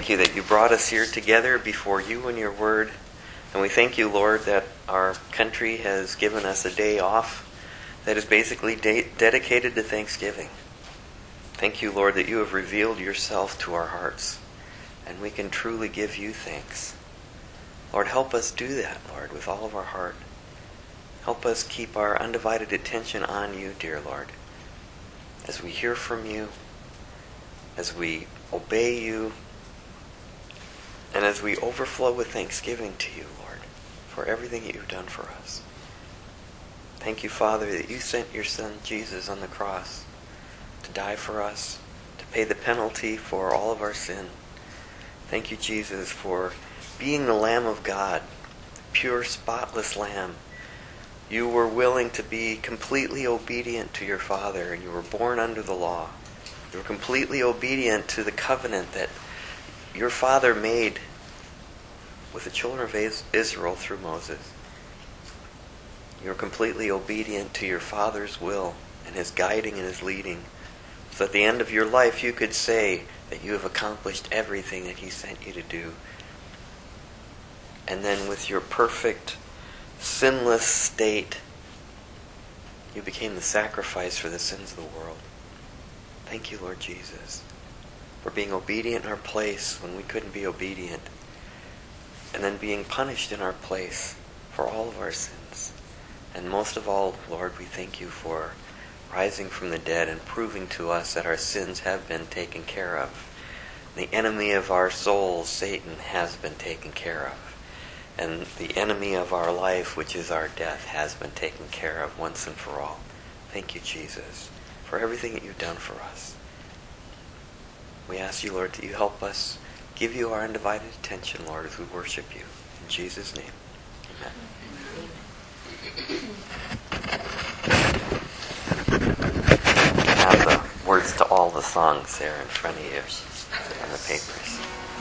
thank you that you brought us here together before you and your word. And we thank you, Lord, that our country has given us a day off that is basically dedicated to Thanksgiving. Thank you, Lord, that you have revealed yourself to our hearts, and we can truly give you thanks. Lord, help us do that, Lord, with all of our heart. Help us keep our undivided attention on you, dear Lord, as we hear from you, as we obey you, and as we overflow with thanksgiving to you, Lord, for everything that you've done for us. Thank you, Father, that you sent your Son Jesus on the cross to die for us, to pay the penalty for all of our sin. Thank you, Jesus, for being the Lamb of God, pure, spotless Lamb. You were willing to be completely obedient to your Father, and you were born under the law. You were completely obedient to the covenant that your Father made with the children of Israel through Moses. You were completely obedient to your Father's will and his guiding and his leading, so at the end of your life you could say that you have accomplished everything that he sent you to do. And then with your perfect, sinless state, you became the sacrifice for the sins of the world. Thank you, Lord Jesus, for being obedient in our place when we couldn't be obedient, and then being punished in our place for all of our sins. And most of all, Lord, we thank you for rising from the dead and proving to us that our sins have been taken care of. The enemy of our souls, Satan, has been taken care of. And the enemy of our life, which is our death, has been taken care of once and for all. Thank you, Jesus, for everything that you've done for us. We ask you, Lord, that you help us give you our undivided attention, Lord, as we worship you. In Jesus' name, amen. Have the words to all the songs there in front of you on the papers.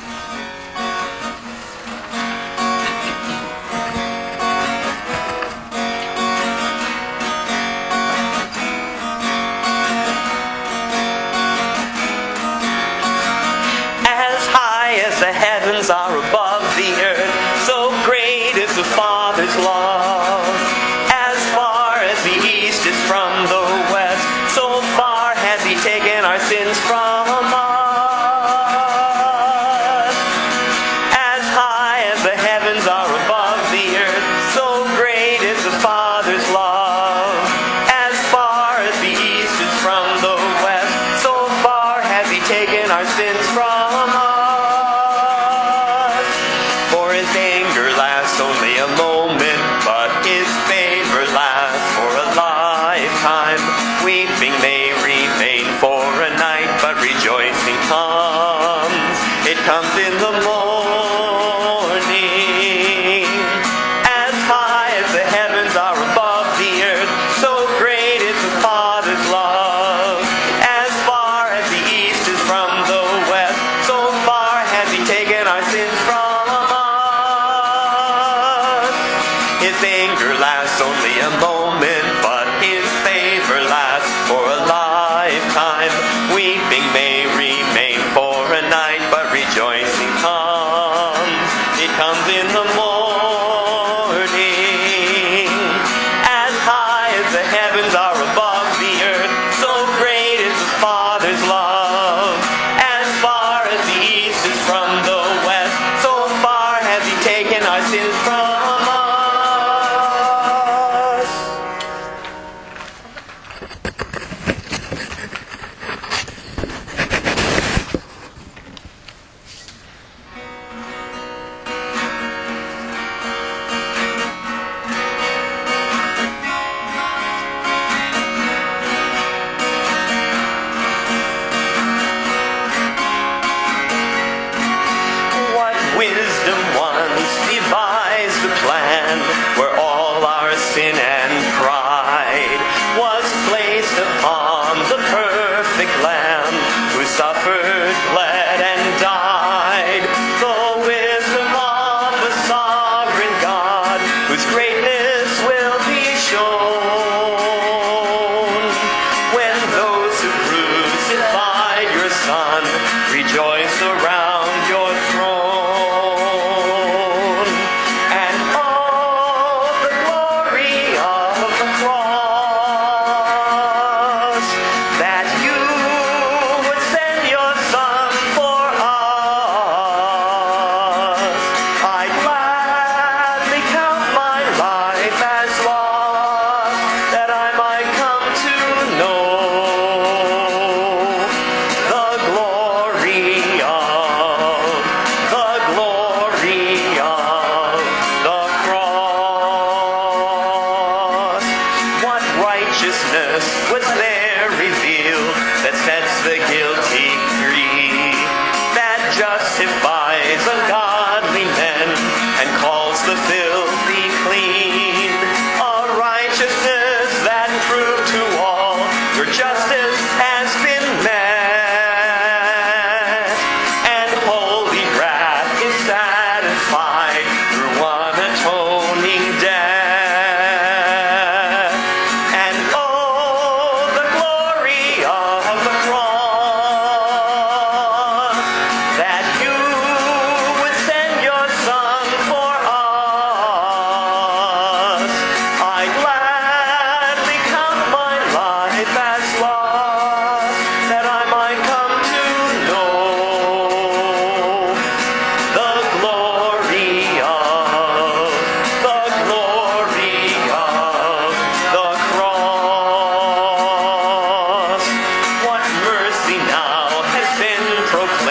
As high as the heavens are above the earth, so great is the Father's love. As far as the east is from the west, so far has he taken our sins from us. As high as the heavens are above the earth, so great is the Father's love. As far as the east is from the west, so far has he taken our sins from us. For his anger lasts only a moment, but his favor lasts for a lifetime. Weeping may remain for a night, but rejoicing comes. It comes in the morning. As high as the heavens are above the earth, so great is the Father's love. As far as the east is from the west, so far has he taken our sins from us. His anger lasts only a moment, but his favor lasts for a lifetime. Weeping may remain for a night, but rejoicing comes. It comes in the morning. As high as the heavens are above the earth, so great is the Father's love. As far as the east is from the west, so far has he taken our sins from us. What wisdom once devised a plan where all our sin and pride was placed upon the perfect Lamb who suffered, bled, and died. The wisdom of the sovereign God, whose greatness will be shown when those who crucified your Son rejoice around your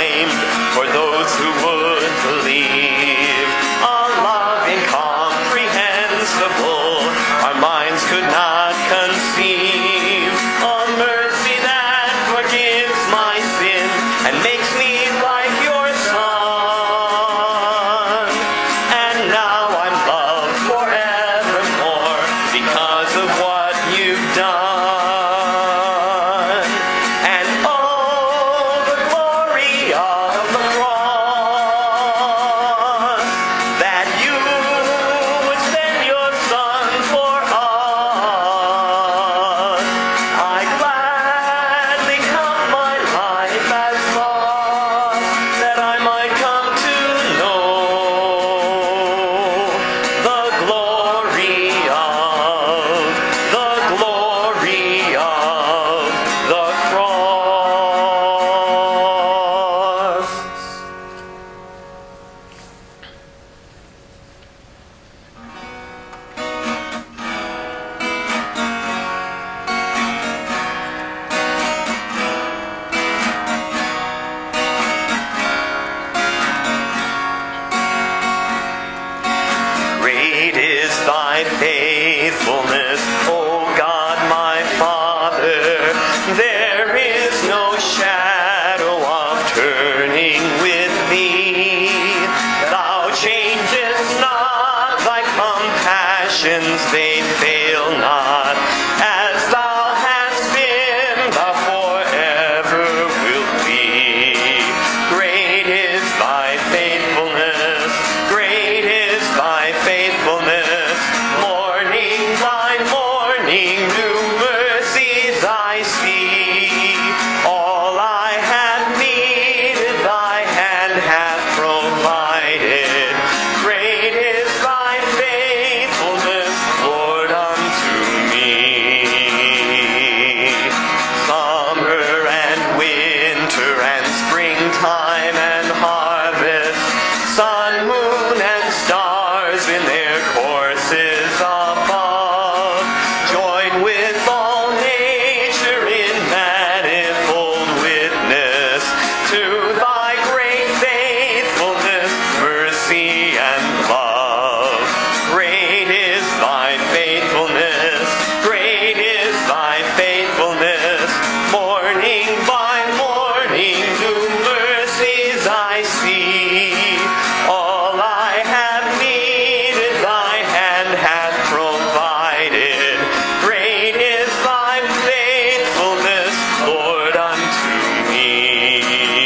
proclaimed for those who would believe. A love incomprehensible our minds could not conceive. A mercy that forgives my sin and makes me like your Son. And now I'm loved forevermore because of what you've done. And oh, the glory of the cross, that you would send your Son for us. I gladly count my life as lost, that I might come to know the glory of the cross. Great is thy faithfulness, O God my Father. There is no shadow of turning with thee. Thou changest not, thy compassions they fail not. As thou hast been, thou forever wilt be. Great is thy faithfulness, great is thy faithfulness. Morning by morning, new mercies I see. All I have needed, thy hand hath provided. Great is thy faithfulness, Lord, unto me. Summer and winter and springtime and harvest, sun, moon, and stars in their courses above, join with all nature in manifold witness to thy great faithfulness, mercy, and love. Great is thy faithfulness, great is thy faithfulness. Morning by morning, new mercies I see. All I have needed, thy hand hath provided. Great is thy faithfulness, Lord, unto me.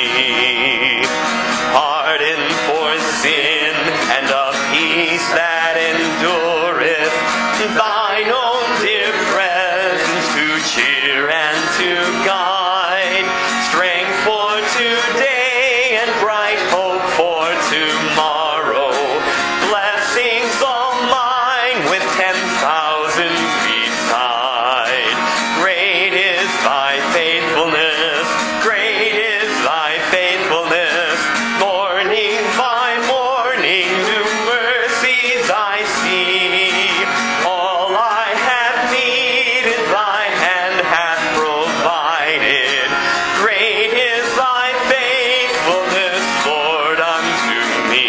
Pardon for sin and a peace that endureth, thine own dear presence to cheer and to guide, strength for today and bright hope for tomorrow, blessings all mine with 10,000 beside. Great is thy faithfulness, great is thy faithfulness. Morning by morning, new mercies I see. All I have needed, thy hand hath provided. Great is thy faithfulness, Lord, unto me.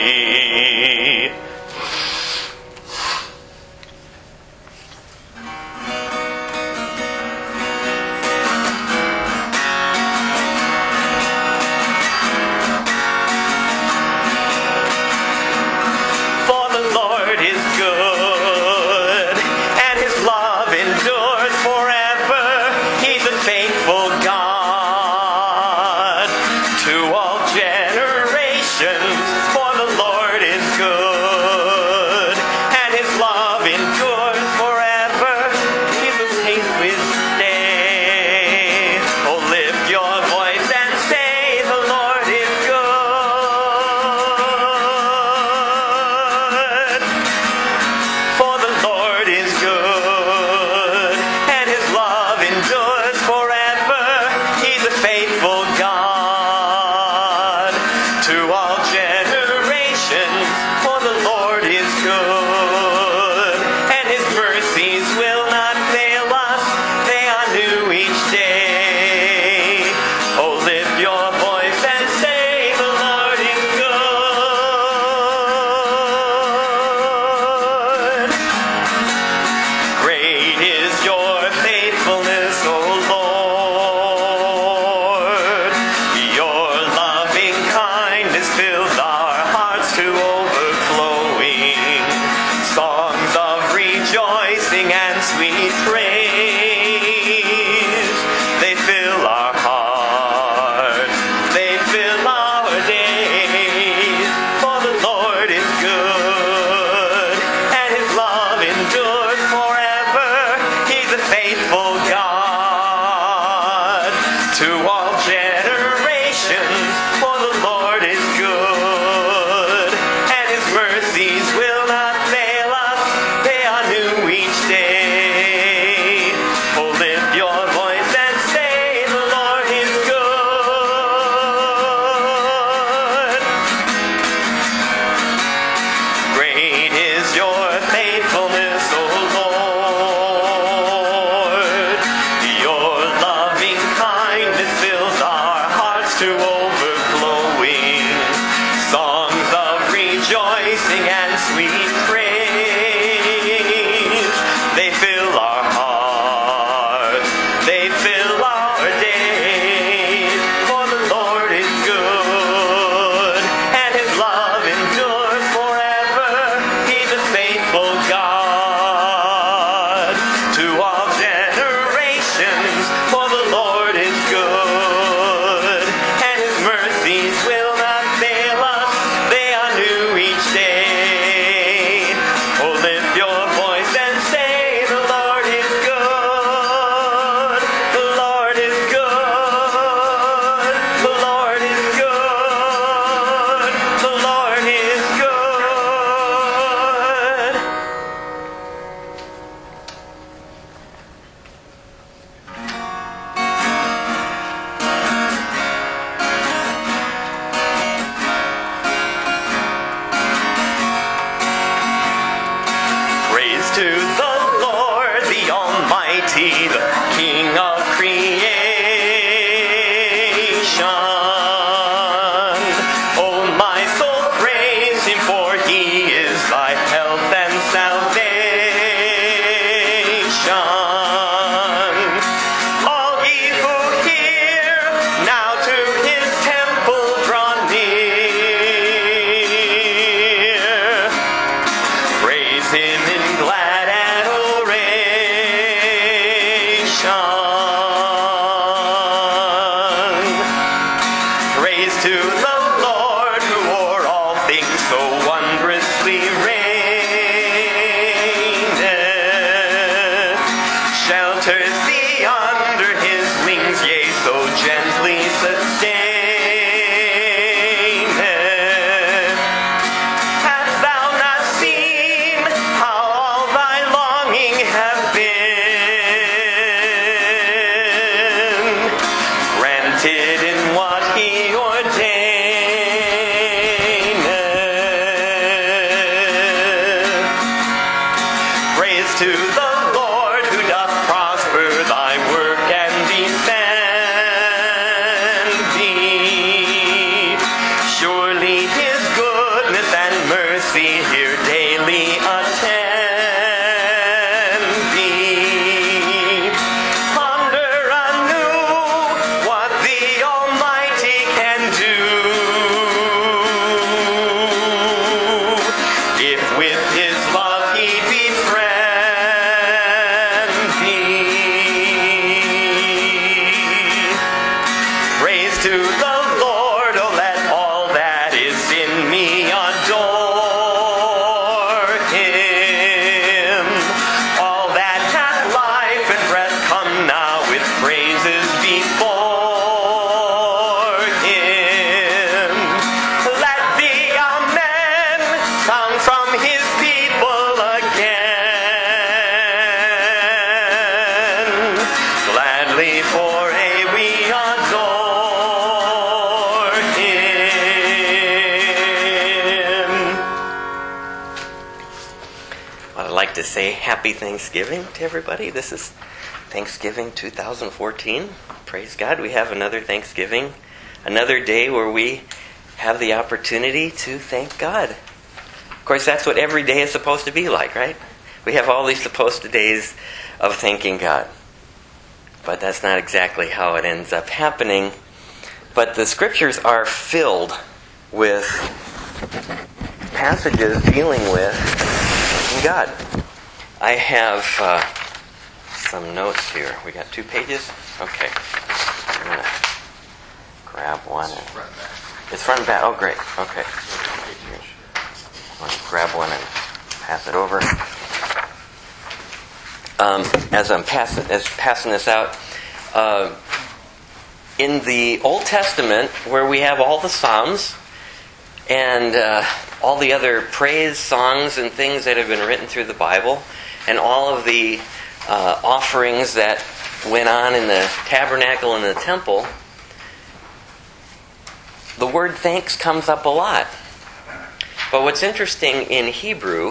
For the Lord is good, and his love endures forever. He's a faithful God to all generations. For the Lord is good, and his love endures forever. He will hate with stay. Oh, lift your voice and say, the Lord is good. For the Lord is good, and his love endures forever. He's a faithful God. Praise to the Lord who o'er all things so wondrously reigneth. Shelters thee under his wings, yea, so gently sustaineth. Hast thou not seen how all thy longing have been granted in what he ordaineth? Praise to the Lord who doth prosper thy work and defend thee. Surely his goodness and mercy here daily attend thee. Ponder anew what the Almighty can do, if with his love he befriend thee. Praise to the Lord, oh let all that is in me adore him. All that hath life and breath, come now with praises before him. Let the amen sound from his people again. Gladly for we adore him. Well, I'd like to say happy Thanksgiving to everybody. This is Thanksgiving 2014. Praise God, we have another Thanksgiving, another day where we have the opportunity to thank God. Of course, that's what every day is supposed to be like, right? We have all these supposed to days of thanking God. But that's not exactly how it ends up happening. But the scriptures are filled with passages dealing with God. I have some notes here. We got 2 pages? Okay. I'm going to grab one. It's front and back. Oh, great. Okay. I'm going to grab one and pass it over. As I'm passing this out, in the Old Testament, where we have all the Psalms and all the other praise songs and things that have been written through the Bible, and all of the offerings that went on in the tabernacle and the temple, the word thanks comes up a lot. But what's interesting in Hebrew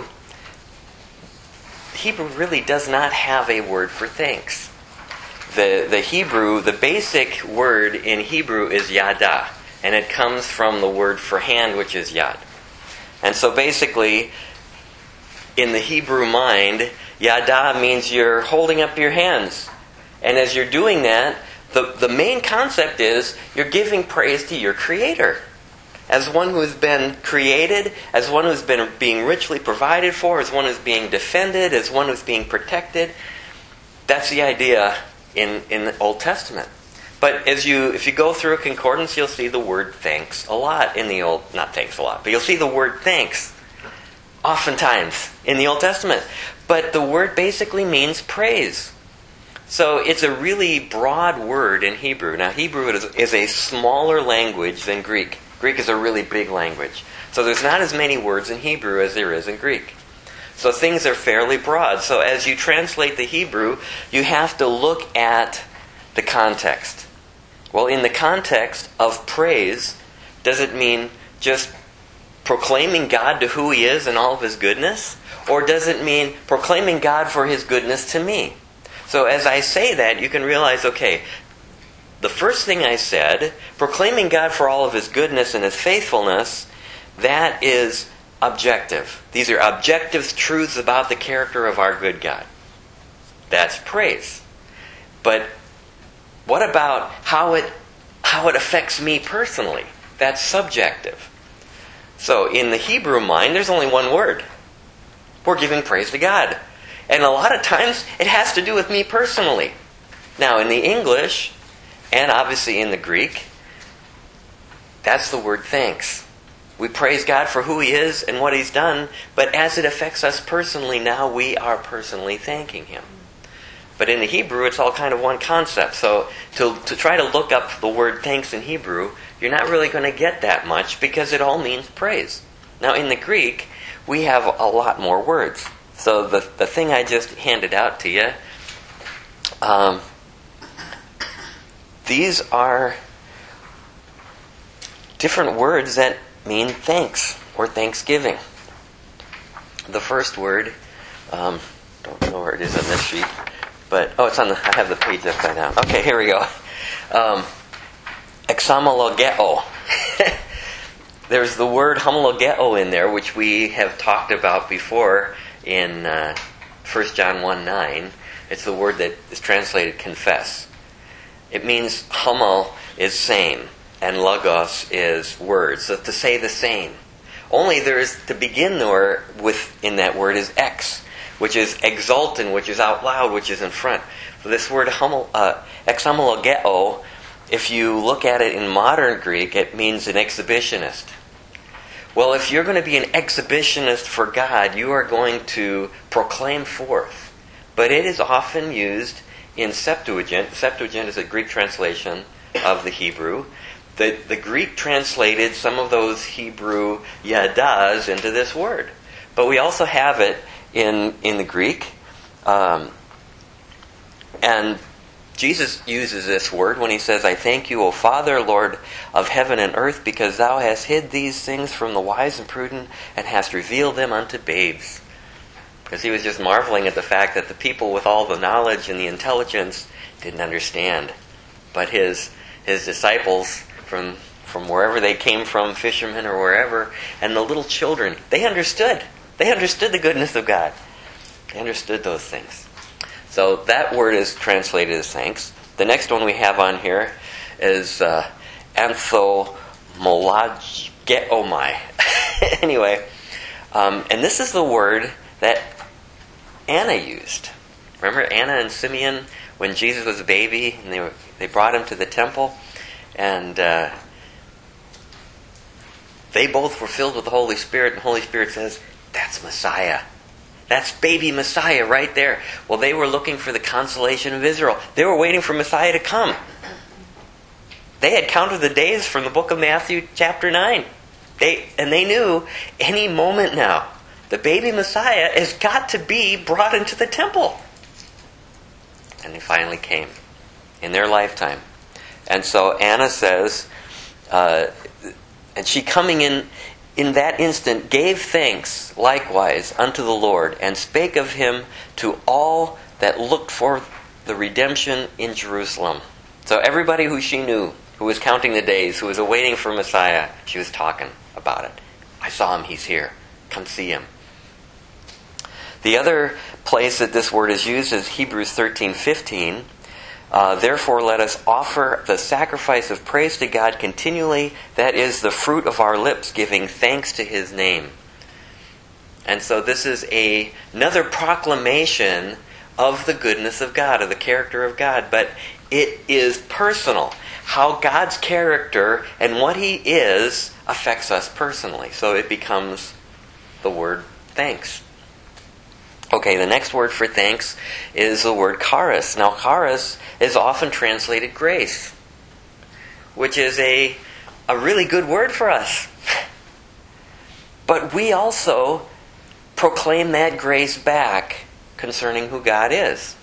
really does not have a word for thanks. The Hebrew, the basic word in Hebrew is yada, and it comes from the word for hand, which is yad. And so basically, in the Hebrew mind, yada means you're holding up your hands. And as you're doing that, the main concept is you're giving praise to your Creator. As one who has been created, as one who's been being richly provided for, as one who's being defended, as one who's being protected. That's the idea in the Old Testament. But if you go through a concordance, you'll see the word thanks a lot in the Old... Not thanks a lot, but you'll see the word thanks oftentimes in the Old Testament. But the word basically means praise. So it's a really broad word in Hebrew. Now, Hebrew is a smaller language than Greek. Greek is a really big language. So there's not as many words in Hebrew as there is in Greek. So things are fairly broad. So as you translate the Hebrew, you have to look at the context. Well, in the context of praise, does it mean just proclaiming God to who He is and all of His goodness? Or does it mean proclaiming God for His goodness to me? So as I say that, you can realize, okay, the first thing I said, proclaiming God for all of His goodness and His faithfulness, that is objective. These are objective truths about the character of our good God. That's praise. But what about how it affects me personally? That's subjective. So in the Hebrew mind, there's only one word. We're giving praise to God. And a lot of times, it has to do with me personally. Now, in the English, and obviously in the Greek, That's the word thanks. We praise God for who He is and what He's done, but as it affects us personally, now we are personally thanking Him. But in the Hebrew, it's all kind of one concept. So to try to look up the word thanks in Hebrew, you're not really going to get that much because it all means praise. Now in the Greek, we have a lot more words. So the thing I just handed out to you, these are different words that mean thanks or thanksgiving. The first word, don't know where it is on this sheet, but it's on I have the page upside down. Okay, here we go. Exomologeo. There's the word homologeo in there, which we have talked about before in 1 John 1:9. It's the word that is translated confess. It means homo is same, and logos is words. So to say the same. Only there is, to begin there with in that word is ex, which is exultant, which is out loud, which is in front. So this word exomologeo, if you look at it in modern Greek, it means an exhibitionist. Well, if you're going to be an exhibitionist for God, you are going to proclaim forth. But it is often used in Septuagint. Septuagint is a Greek translation of the Hebrew. The Greek translated some of those Hebrew yadas into this word. But we also have it in the Greek. And Jesus uses this word when He says, I thank you, O Father, Lord of heaven and earth, because Thou hast hid these things from the wise and prudent and hast revealed them unto babes. Because He was just marveling at the fact that the people with all the knowledge and the intelligence didn't understand. But His disciples from wherever they came from, fishermen or wherever, and the little children, they understood. They understood the goodness of God. They understood those things. So that word is translated as thanks. The next one we have on here is anthomologeomai. Anyway, and this is the word that Anna used. Remember Anna and Simeon when Jesus was a baby and they brought Him to the temple, and they both were filled with the Holy Spirit, and the Holy Spirit says, that's Messiah. That's baby Messiah right there. Well, they were looking for the consolation of Israel. They were waiting for Messiah to come. They had counted the days from the book of Matthew chapter 9. They knew any moment now, the baby Messiah has got to be brought into the temple. And they finally came in their lifetime. And so Anna says, and she coming in that instant gave thanks likewise unto the Lord, and spake of Him to all that looked for the redemption in Jerusalem. So everybody who she knew, who was counting the days, who was awaiting for Messiah, she was talking about it. I saw Him, He's here. Come see Him. The other place that this word is used is Hebrews 13:15. Therefore let us offer the sacrifice of praise to God continually, that is the fruit of our lips, giving thanks to His name. And so this is another proclamation of the goodness of God, of the character of God, but it is personal. How God's character and what He is affects us personally. So it becomes the word thanks. Okay, the next word for thanks is the word charis. Now, charis is often translated grace, which is a really good word for us. But we also proclaim that grace back concerning who God is.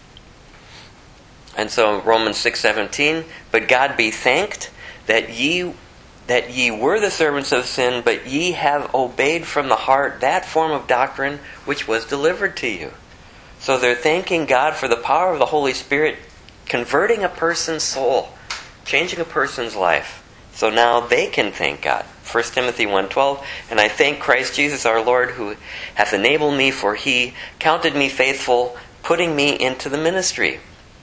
And so Romans 6:17, but God be thanked that ye were the servants of sin, but ye have obeyed from the heart that form of doctrine which was delivered to you. So they're thanking God for the power of the Holy Spirit converting a person's soul, changing a person's life. So now they can thank God. 1 Timothy 1:12, and I thank Christ Jesus our Lord, who hath enabled me, for He counted me faithful, putting me into the ministry.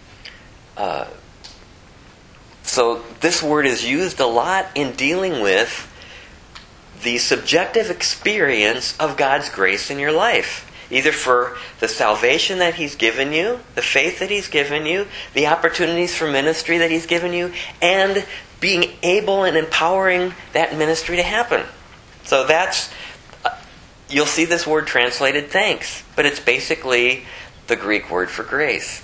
So this word is used a lot in dealing with the subjective experience of God's grace in your life. Either for the salvation that He's given you, the faith that He's given you, the opportunities for ministry that He's given you, and being able and empowering that ministry to happen. So that's, you'll see this word translated thanks, but it's basically the Greek word for grace.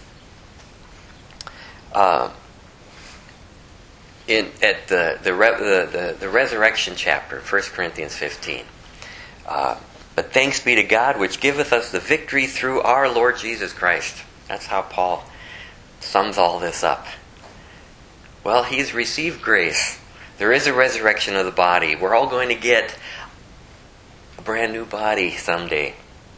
At the resurrection chapter, 1 Corinthians 15. But thanks be to God, which giveth us the victory through our Lord Jesus Christ. That's how Paul sums all this up. Well, he's received grace. There is a resurrection of the body. We're all going to get a brand new body someday.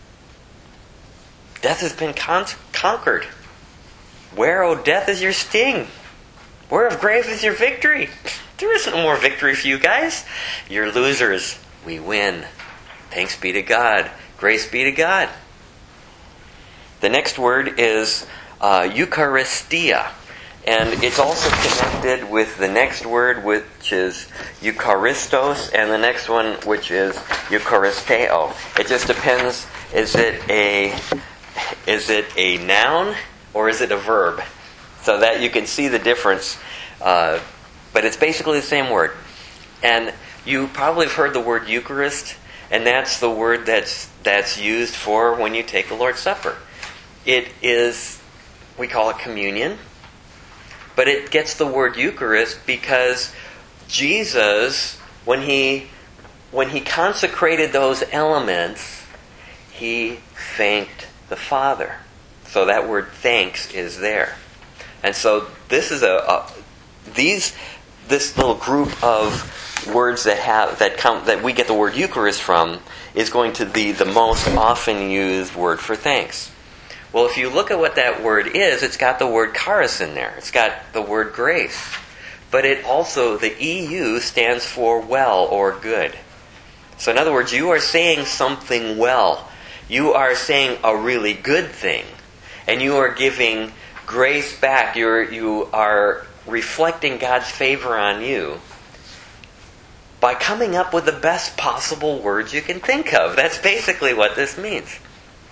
Death has been conquered. Where, O death, is your sting? Where of grave is your victory? There isn't more victory for you guys. You're losers. We win. Thanks be to God. Grace be to God. The next word is Eucharistia. And it's also connected with the next word, which is Eucharistos, and the next one, which is Eucharisteo. It just depends, is it a noun or is it a verb? So that you can see the difference. But it's basically the same word. And you probably have heard the word Eucharist, and that's the word that's used for when you take the Lord's Supper. It is, we call it communion, but it gets the word Eucharist because Jesus, when he consecrated those elements, he thanked the Father. So that word thanks is there. And so this is this little group of words that we get the word Eucharist from is going to be the most often used word for thanks. Well, if you look at what that word is, it's got the word charis in there. It's got the word grace. But it also, the EU stands for well or good. So in other words, you are saying something well. You are saying a really good thing. And you are giving grace back. You are reflecting God's favor on you by coming up with the best possible words you can think of. That's basically what this means.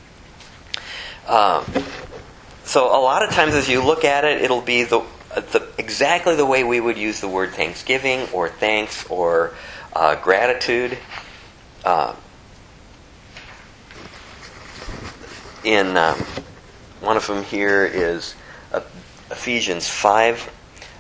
So a lot of times as you look at it, it'll be exactly the way we would use the word thanksgiving or thanks or gratitude. In one of them here is Ephesians 5.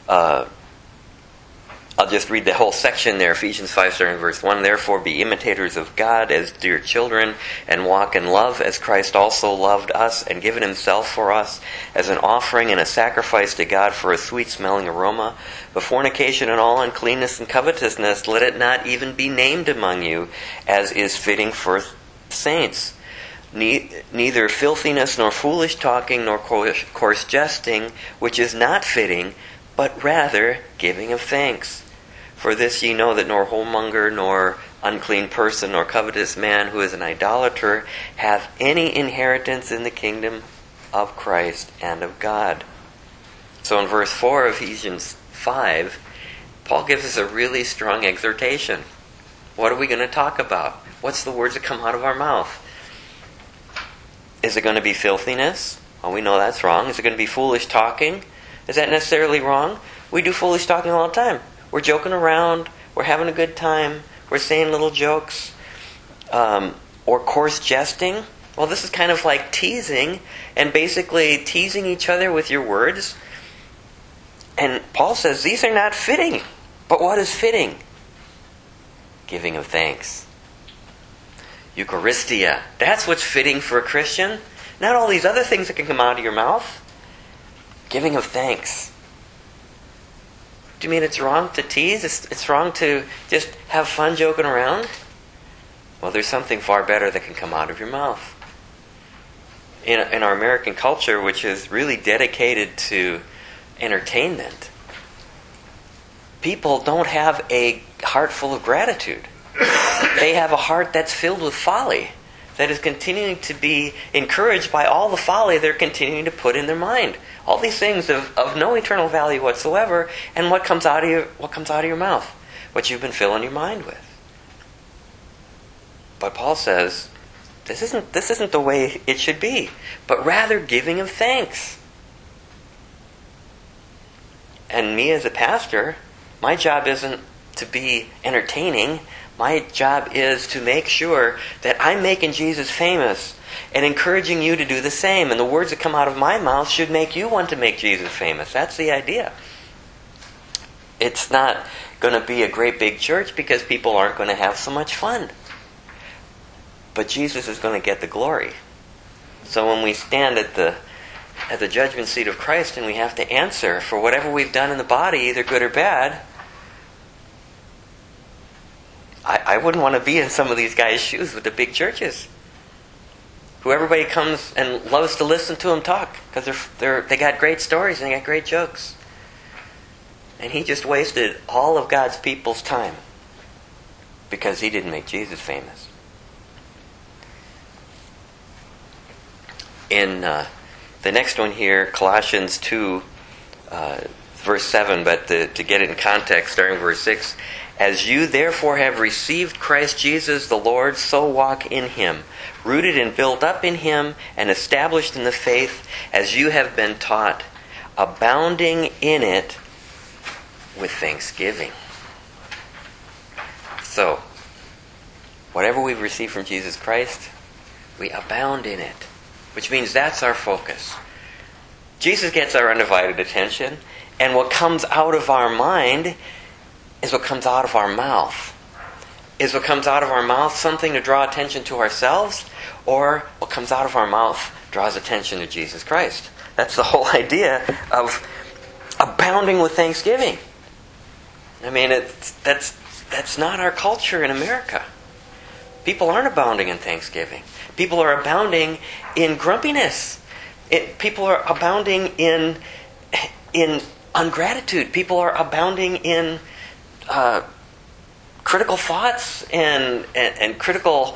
I'll just read the whole section there. Ephesians 5, starting verse 1. Therefore be imitators of God as dear children, and walk in love as Christ also loved us, and given himself for us as an offering and a sacrifice to God for a sweet-smelling aroma. But fornication and all uncleanness and covetousness, let it not even be named among you, as is fitting for saints. Neither filthiness, nor foolish talking, nor coarse jesting, which is not fitting, but rather giving of thanks. For this ye know that nor whoremonger, nor unclean person, nor covetous man who is an idolater hath any inheritance in the kingdom of Christ and of God. So in verse 4 of Ephesians 5, Paul gives us a really strong exhortation. What are we going to talk about? What's the words that come out of our mouth? Is it going to be filthiness? Well, we know that's wrong. Is it going to be foolish talking? Is that necessarily wrong? We do foolish talking all the time. We're joking around. We're having a good time. We're saying little jokes. Or coarse jesting. Well, this is kind of like teasing, and basically teasing each other with your words. And Paul says these are not fitting. But what is fitting? Giving of thanks. Eucharistia. That's what's fitting for a Christian. Not all these other things that can come out of your mouth. Giving of thanks. Do you mean it's wrong to tease? It's wrong to just have fun joking around? Well, there's something far better that can come out of your mouth. In our American culture, which is really dedicated to entertainment, people don't have a heart full of gratitude. They have a heart that's filled with folly, that is continuing to be encouraged by all the folly they're continuing to put in their mind. All these things of no eternal value whatsoever, and what comes out of your mouth, what you've been filling your mind with. But Paul says, this isn't the way it should be, but rather giving of thanks. And me as a pastor, My job isn't to be entertaining. My job is to make sure that I'm making Jesus famous and encouraging you to do the same. And the words that come out of my mouth should make you want to make Jesus famous. That's the idea. It's not going to be a great big church because people aren't going to have so much fun. But Jesus is going to get the glory. So when we stand at the judgment seat of Christ and we have to answer for whatever we've done in the body, either good or bad, I wouldn't want to be in some of these guys' shoes with the big churches, who everybody comes and loves to listen to them talk because they got great stories and they got great jokes. And he just wasted all of God's people's time because he didn't make Jesus famous. In the next one here, Colossians 2, verse 7, but to get it in context, starting verse 6, as you therefore have received Christ Jesus the Lord, so walk in him, rooted and built up in him, and established in the faith as you have been taught, abounding in it with thanksgiving. So, whatever we've received from Jesus Christ, we abound in it, which means that's our focus. Jesus gets our undivided attention, and what comes out of our mind is what comes out of our mouth. Is what comes out of our mouth something to draw attention to ourselves, or what comes out of our mouth draws attention to Jesus Christ? That's the whole idea of abounding with thanksgiving. I mean, that's not our culture in America. People aren't abounding in thanksgiving. People are abounding in grumpiness. People are abounding in ungratitude. People are abounding in critical thoughts and critical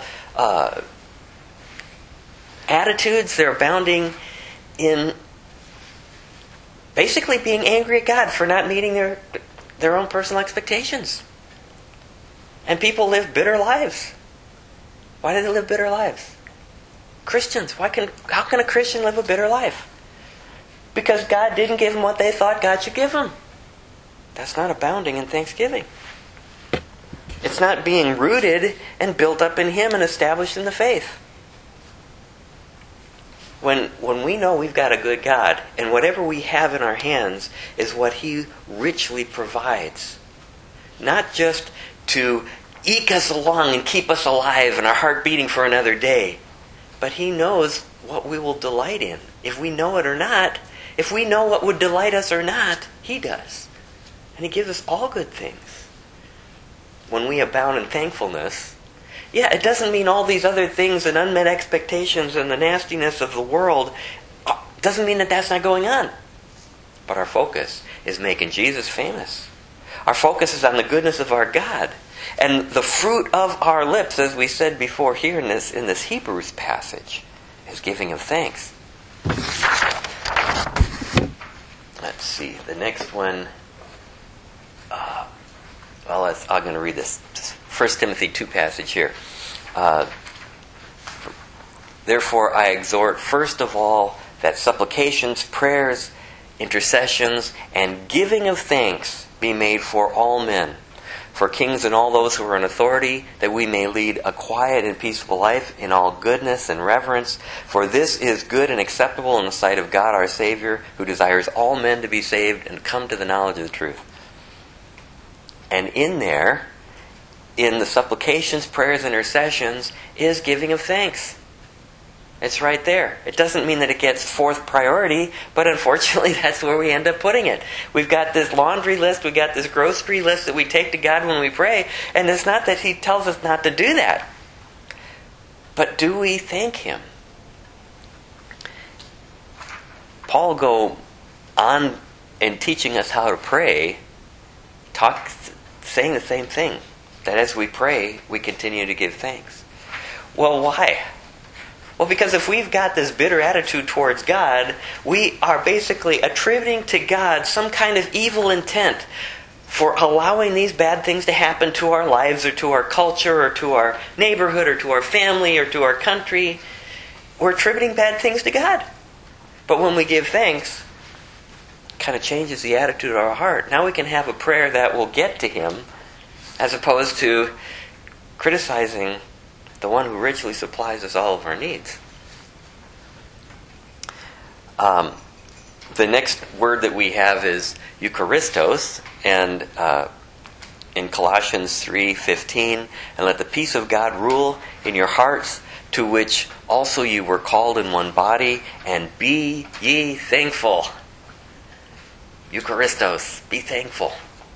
attitudes. They're abounding in basically being angry at God for not meeting their own personal expectations. And people live bitter lives. Why do they live bitter lives? Christians, how can a Christian live a bitter life? Because God didn't give them what they thought God should give them. That's not abounding in thanksgiving. It's not being rooted and built up in him and established in the faith. When we know we've got a good God, and whatever we have in our hands is what he richly provides. Not just to eke us along and keep us alive and our heart beating for another day. But he knows what we will delight in. If we know it or not, if we know what would delight us or not, he does. And he gives us all good things. When we abound in thankfulness, it doesn't mean all these other things and unmet expectations and the nastiness of the world, doesn't mean that that's not going on. But our focus is making Jesus famous. Our focus is on the goodness of our God. And the fruit of our lips, as we said before here in this Hebrews passage, is giving of thanks. Let's see. The next one. I'm going to read this 1 Timothy 2 passage here. Therefore I exhort first of all that supplications, prayers, intercessions, and giving of thanks be made for all men, for kings and all those who are in authority, that we may lead a quiet and peaceful life in all goodness and reverence. For this is good and acceptable in the sight of God our Savior, who desires all men to be saved and come to the knowledge of the truth. And in there, in the supplications, prayers, intercessions, is giving of thanks. It's right there. It doesn't mean that it gets fourth priority, but unfortunately that's where we end up putting it. We've got this laundry list, we've got this grocery list that we take to God when we pray, and it's not that he tells us not to do that. But do we thank him? Paul go on in teaching us how to pray, saying the same thing, that as we pray, we continue to give thanks. Well, why? Well, because if we've got this bitter attitude towards God, we are basically attributing to God some kind of evil intent for allowing these bad things to happen to our lives or to our culture or to our neighborhood or to our family or to our country. We're attributing bad things to God. But when we give thanks, kind of changes the attitude of our heart. Now we can have a prayer that will get to Him, as opposed to criticizing the one who richly supplies us all of our needs. The next word that we have is Eucharistos, and in Colossians 3:15, and let the peace of God rule in your hearts, to which also you were called in one body, and be ye thankful. Eucharistos, be thankful.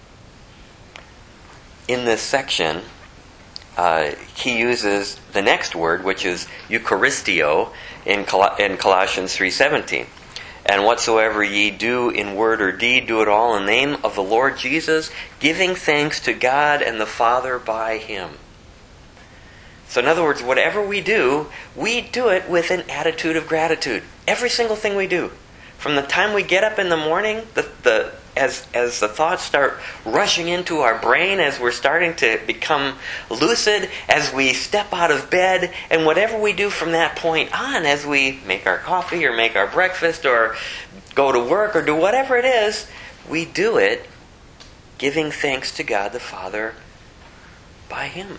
In this section, he uses the next word, which is Eucharistio, in Colossians 3:17. And whatsoever ye do in word or deed, do it all in the name of the Lord Jesus, giving thanks to God and the Father by Him. So in other words, whatever we do it with an attitude of gratitude. Every single thing we do. From the time we get up in the morning, as the thoughts start rushing into our brain, as we're starting to become lucid, as we step out of bed, and whatever we do from that point on, as we make our coffee or make our breakfast or go to work or do whatever it is, we do it giving thanks to God the Father by Him.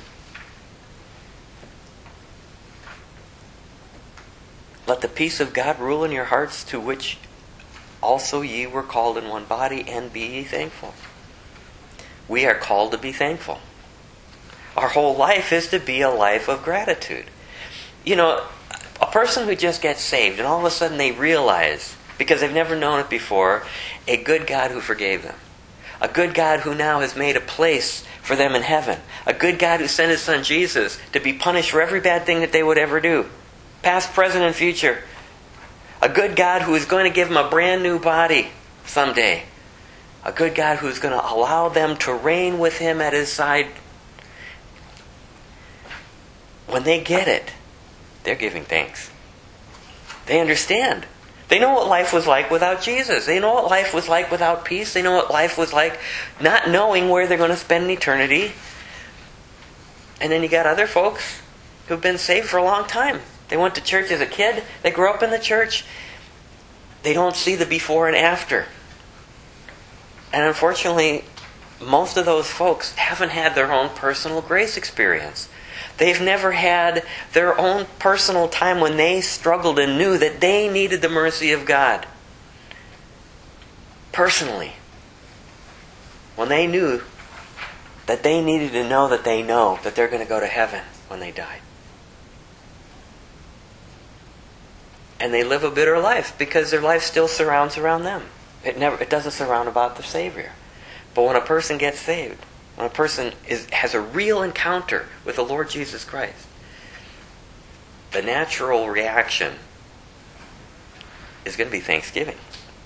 Let the peace of God rule in your hearts, to which also ye were called in one body, and be ye thankful. We are called to be thankful. Our whole life is to be a life of gratitude. You know, a person who just gets saved and all of a sudden they realize, because they've never known it before, a good God who forgave them. A good God who now has made a place for them in heaven. A good God who sent His Son Jesus to be punished for every bad thing that they would ever do. Past, present, and future. A good God who is going to give them a brand new body someday. A good God who is going to allow them to reign with Him at His side. When they get it, they're giving thanks. They understand. They know what life was like without Jesus. They know what life was like without peace. They know what life was like not knowing where they're going to spend eternity. And then you got other folks who've been saved for a long time. They went to church as a kid. They grew up in the church. They don't see the before and after. And unfortunately, most of those folks haven't had their own personal grace experience. They've never had their own personal time when they struggled and knew that they needed the mercy of God. Personally. When they knew that they needed to know that they're going to go to heaven when they died. And they live a bitter life because their life still surrounds around them. It doesn't surround about the Savior. But when a person gets saved, when a person has a real encounter with the Lord Jesus Christ, the natural reaction is going to be thanksgiving.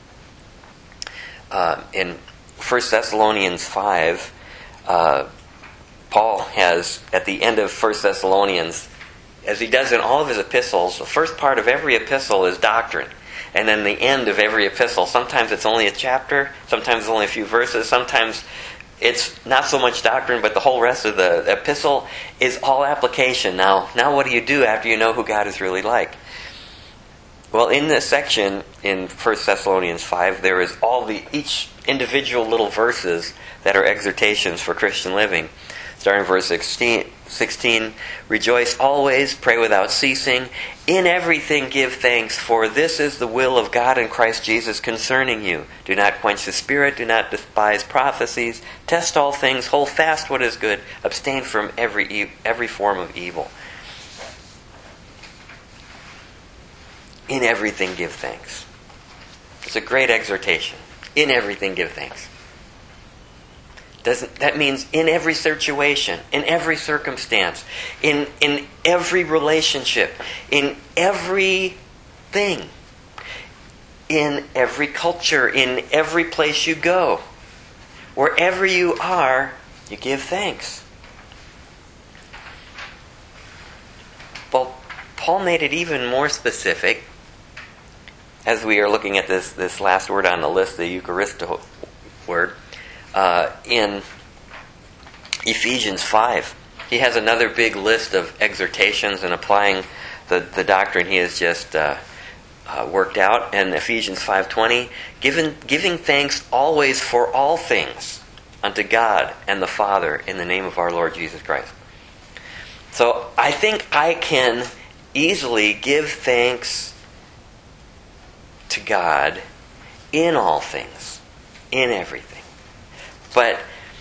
In 1 Thessalonians 5, Paul has, at the end of 1 Thessalonians, as he does in all of his epistles, the first part of every epistle is doctrine. And then the end of every epistle, sometimes it's only a chapter, sometimes it's only a few verses, sometimes it's not so much doctrine, but the whole rest of the epistle is all application. Now what do you do after you know who God is really like? Well, in this section, in 1 Thessalonians 5, there is each individual little verses that are exhortations for Christian living. Starting in verse 16, rejoice always, pray without ceasing, in everything give thanks, for this is the will of God in Christ Jesus concerning you. Do not quench the spirit, do not despise prophecies, test all things, hold fast what is good, abstain from every form of evil. In everything give thanks. It's a great exhortation. In everything give thanks. That means in every situation, in every circumstance, in every relationship, in everything, in every culture, in every place you go. Wherever you are, you give thanks. Well, Paul made it even more specific as we are looking at this last word on the list, the Eucharisto word. In Ephesians 5, he has another big list of exhortations and applying the doctrine he has just worked out. And Ephesians 5:20, giving thanks always for all things unto God and the Father in the name of our Lord Jesus Christ. So I think I can easily give thanks to God in all things, in everything. But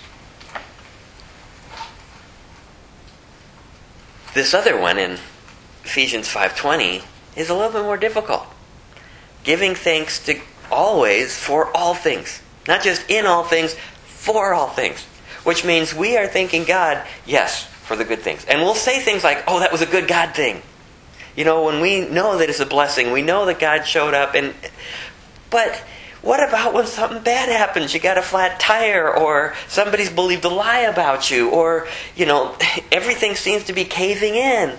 this other one in Ephesians 5:20 is a little bit more difficult. Giving thanks to always for all things. Not just in all things, for all things. Which means we are thanking God, yes, for the good things. And we'll say things like, oh, that was a good God thing. You know, when we know that it's a blessing, we know that God showed up. But what about when something bad happens? You got a flat tire, or somebody's believed a lie about you, or, you know, everything seems to be caving in.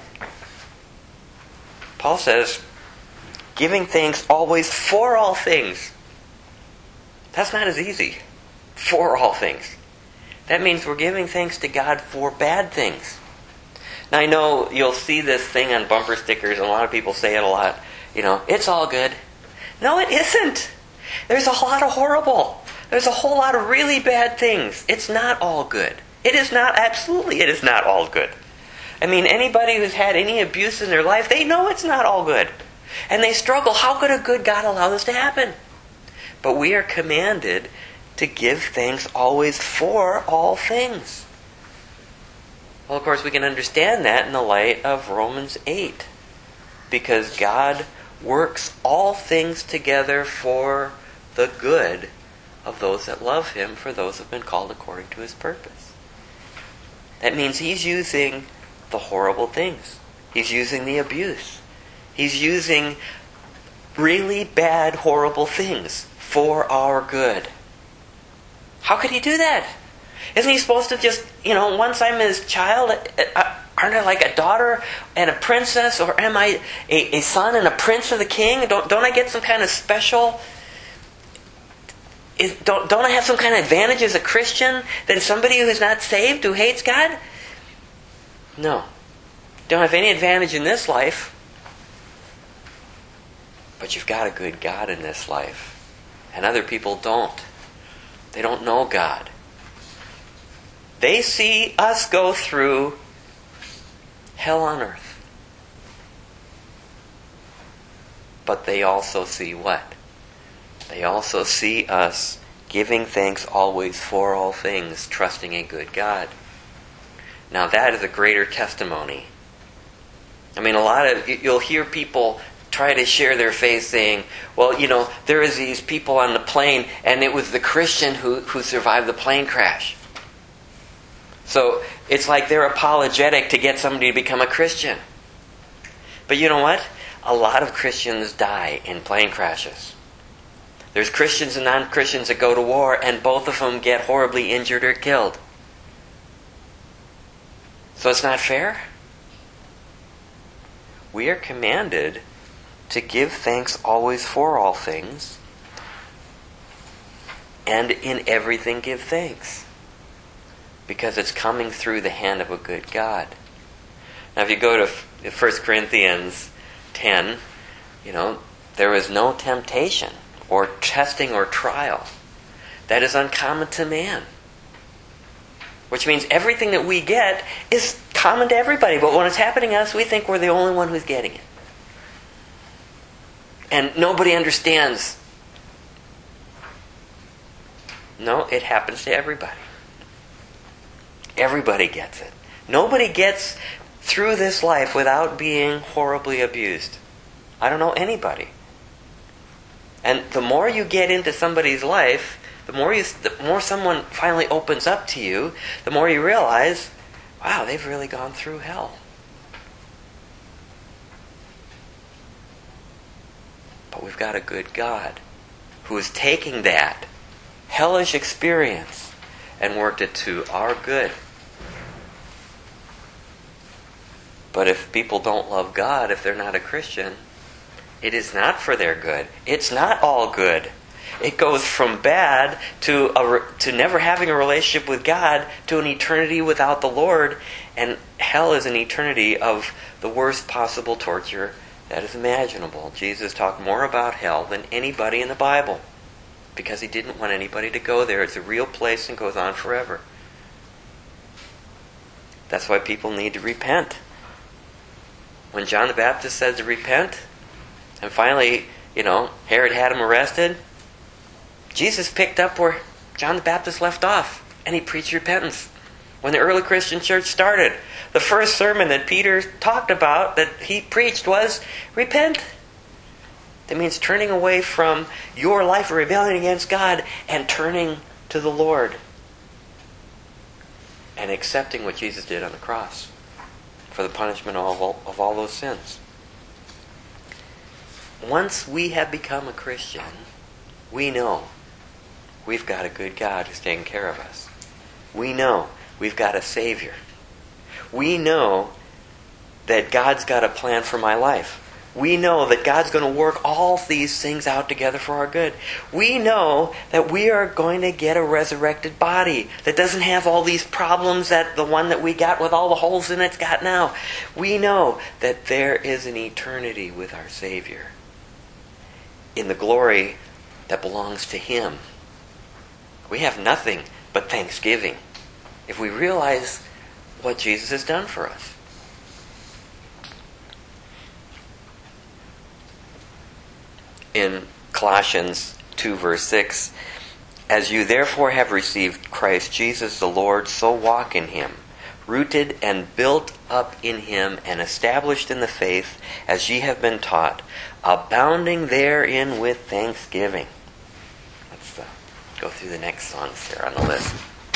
Paul says, giving thanks always for all things. That's not as easy. For all things. That means we're giving thanks to God for bad things. Now I know you'll see this thing on bumper stickers, and a lot of people say it a lot. You know, it's all good. No, it isn't. There's a lot of horrible. There's a whole lot of really bad things. It's not all good. It is not all good. I mean, anybody who's had any abuse in their life, they know it's not all good. And they struggle. How could a good God allow this to happen? But we are commanded to give thanks always for all things. Well, of course, we can understand that in the light of Romans 8. Because God works all things together for the good of those that love Him, for those who have been called according to His purpose. That means He's using the horrible things. He's using the abuse. He's using really bad, horrible things for our good. How could He do that? Isn't He supposed to just, once I'm His child, aren't I like a daughter and a princess, or am I a son and a prince of the king? Don't I get some kind of special... Don't I have some kind of advantage as a Christian than somebody who's not saved, who hates God? No. Don't have any advantage in this life. But you've got a good God in this life. And other people don't. They don't know God. They see us go through hell on earth. But they also see what? They also see us giving thanks always for all things, trusting a good God. Now that is a greater testimony. I mean, you'll hear people try to share their faith saying, well, there is these people on the plane, and it was the Christian who survived the plane crash. So it's like they're apologetic to get somebody to become a Christian. But you know what? A lot of Christians die in plane crashes. There's Christians and non-Christians that go to war, and both of them get horribly injured or killed. So it's not fair. We are commanded to give thanks always for all things, and in everything give thanks, because it's coming through the hand of a good God. Now if you go to 1 Corinthians 10, there is no temptation or testing or trial that is uncommon to man. Which means everything that we get is common to everybody. But when it's happening to us, we think we're the only one who's getting it. And nobody understands. No, it happens to everybody. Everybody gets it. Nobody gets through this life without being horribly abused. I don't know anybody. And the more you get into somebody's life, the more someone finally opens up to you, the more you realize, wow, they've really gone through hell. But we've got a good God who is taking that hellish experience and worked it to our good. But if people don't love God, if they're not a Christian, it is not for their good. It's not all good. It goes from bad to never having a relationship with God to an eternity without the Lord. And hell is an eternity of the worst possible torture that is imaginable. Jesus talked more about hell than anybody in the Bible because he didn't want anybody to go there. It's a real place and goes on forever. That's why people need to repent. When John the Baptist said to repent, and finally, Herod had him arrested, Jesus picked up where John the Baptist left off, and he preached repentance. When the early Christian church started, the first sermon that Peter talked about, that he preached, was repent. That means turning away from your life of rebellion against God and turning to the Lord. And accepting what Jesus did on the cross for the punishment of all those sins. Once we have become a Christian, we know we've got a good God who's taking care of us. We know we've got a Savior. We know that God's got a plan for my life. We know that God's going to work all these things out together for our good. We know that we are going to get a resurrected body that doesn't have all these problems that the one that we got with all the holes in it's got now. We know that there is an eternity with our Savior in the glory that belongs to Him. We have nothing but thanksgiving if we realize what Jesus has done for us. In Colossians 2 verse 6, as you therefore have received Christ Jesus the Lord, so walk in Him, rooted and built up in Him and established in the faith as ye have been taught, abounding therein with thanksgiving. Let's go through the next songs here on the list.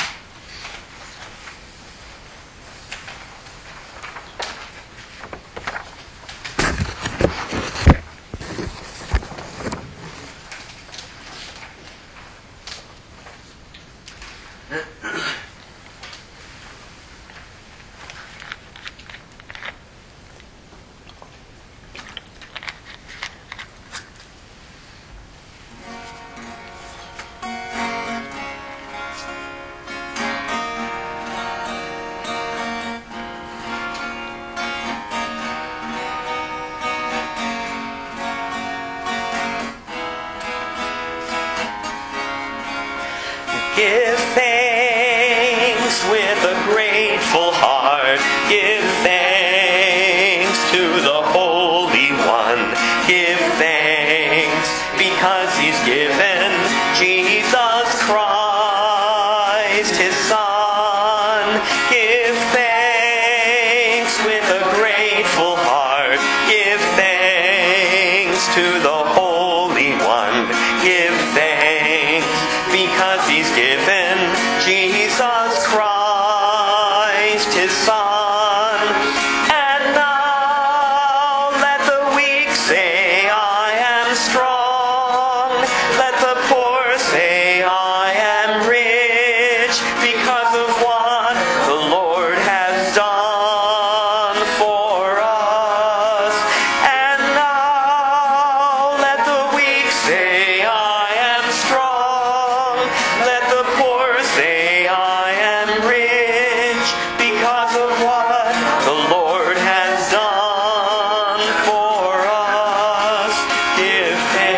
Give thanks with a grateful heart. Give thanks to the Holy One. Give thanks because He's given Jesus Christ, His Son. Give thanks with a grateful heart. Give thanks to the Holy One. Give thanks because He's given Jesus Christ, His Son. And now let the weak say, I am strong. Let the poor say, I am rich, because of what the Lord has done for us. And now let the weak say, I am strong. Let the poor say, I am rich, because of what the Lord has done for us. Give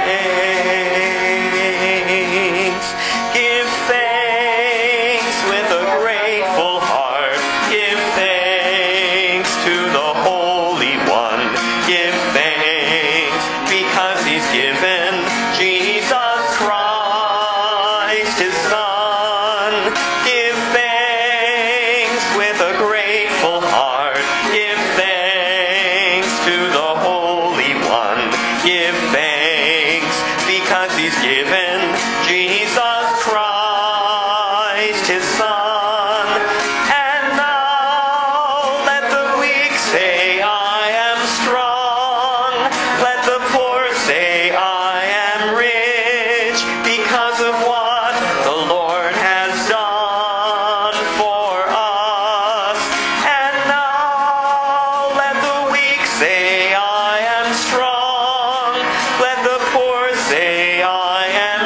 thanks. Give thanks with a grateful heart. Give thanks to the Holy One. Give thanks because He's given Jesus Christ, His Son. Give thanks with a grateful heart. Give thanks to the Holy One. Give thanks because He's given Jesus Christ, His Son. And now let the weak say, I am strong. Let the poor say, I am rich, because of what the Lord has done for us. And now let the weak say, I am strong. Let the poor say, I am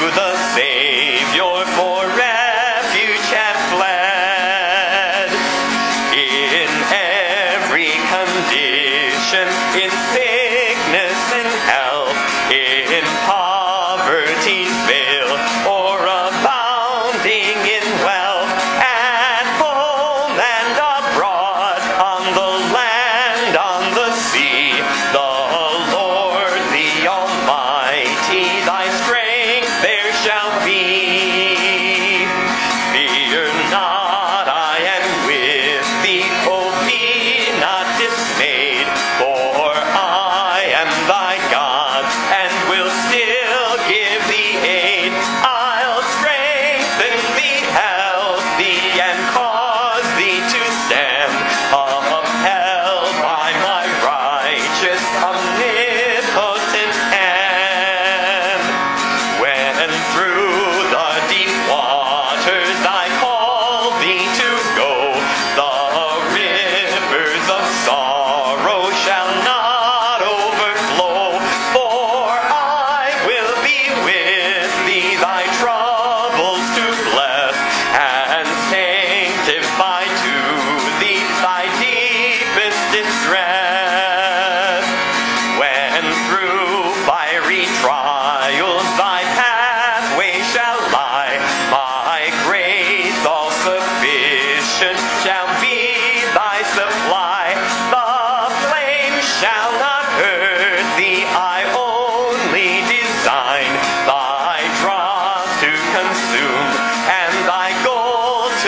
the Savior for refuge have fled. In every condition, in sickness and health, in poverty's veil, or abounding in wealth, at home and abroad, on the land, on the sea, the Lord, the Almighty, thy strength there shall be. Fear not, I am with thee, oh, be not dismayed, for I am thy God, and will still give thee aid. I'll strengthen thee, help thee, and cause thee to stand, upheld by my righteous, omnipotent hand. When through the deep waters I call thee to go, the rivers of sorrow shall not overflow. For I will be with thee, thy troubles to bless, and sanctify to thee thy deepest distress. When through fiery trials thy pathway shall lie, my grace all sufficient shall be thy supply. The flame shall not hurt thee, I only design thy dross to consume, and thy gold to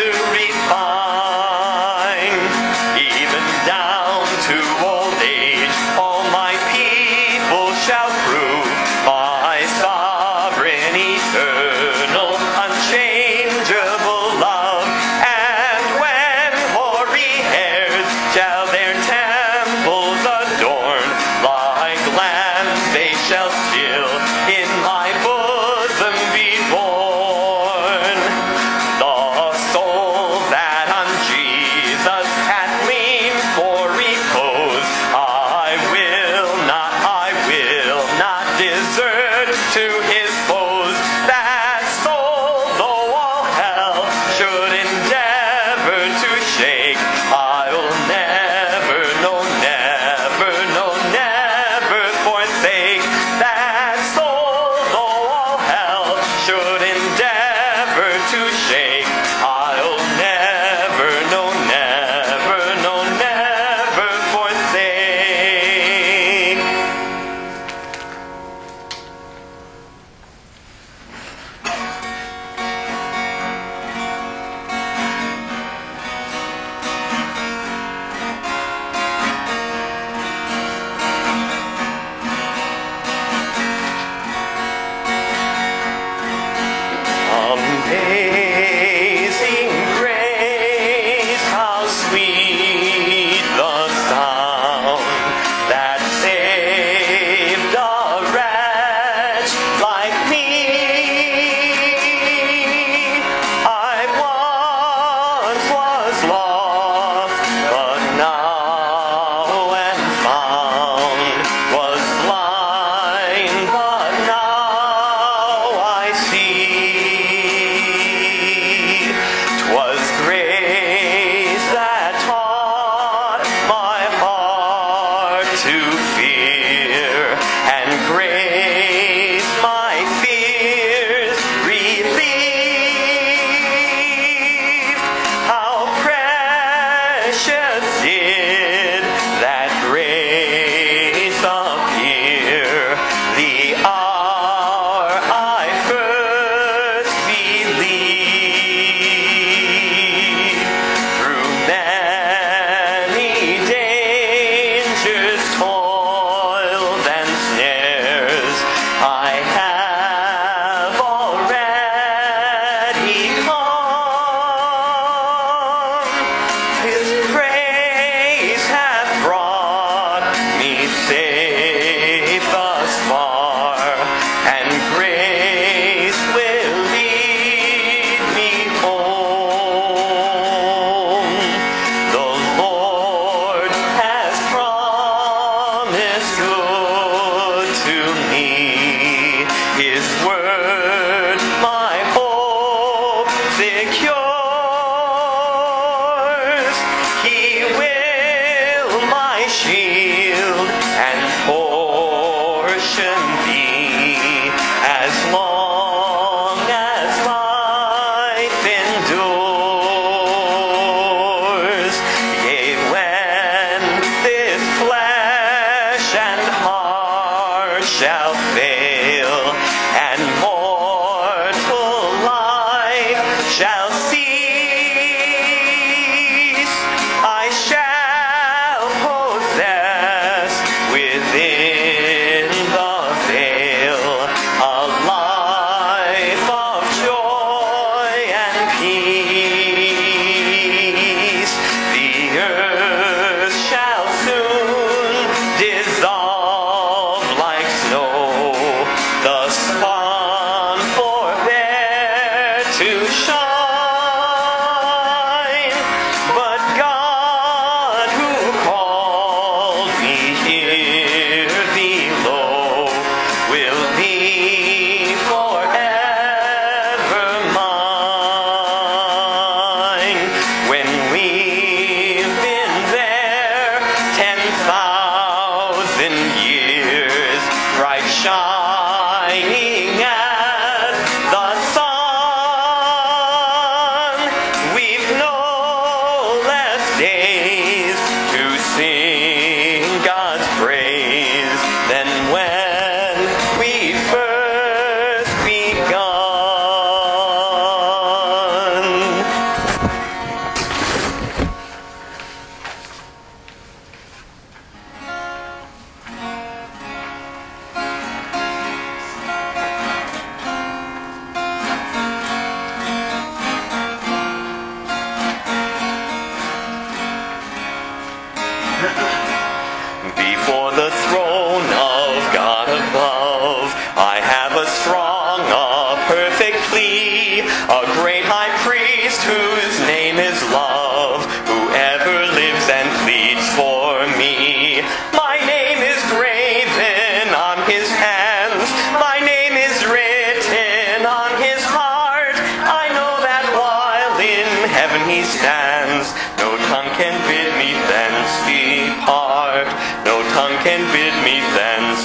refine. Even down to old age, all my people shall prove my sovereign, eternal, unchangeable love. And when hoary hairs shall their temples adorn, like lambs they shall still in my bosom be born. The soul that on Jesus hath leaned for repose, I will not desert to his foes. That soul, though all hell should endeavor to shake, I'll never, no, never, no, never forsake. That soul, though all hell should endeavor to shake, I'll never, no, never, no, never forsake. Amazing grace, how sweet the sound that saved a wretch like me. I once was lost, but now am found, was blind, but now I see. to shine. But God who called me here below will be forever mine. When we've been there 10,000 years, bright shining as the sun, we've no less days to sing God's praise than when we first begun. Before the throne of God above, I have a strong, a perfect plea, a great high priest whose name is love, whoever lives and pleads for me. My name is graven on his hands, my name is written on his heart. I know that while in heaven he stands, no tongue can bid me thence depart. No tongue can bid me thence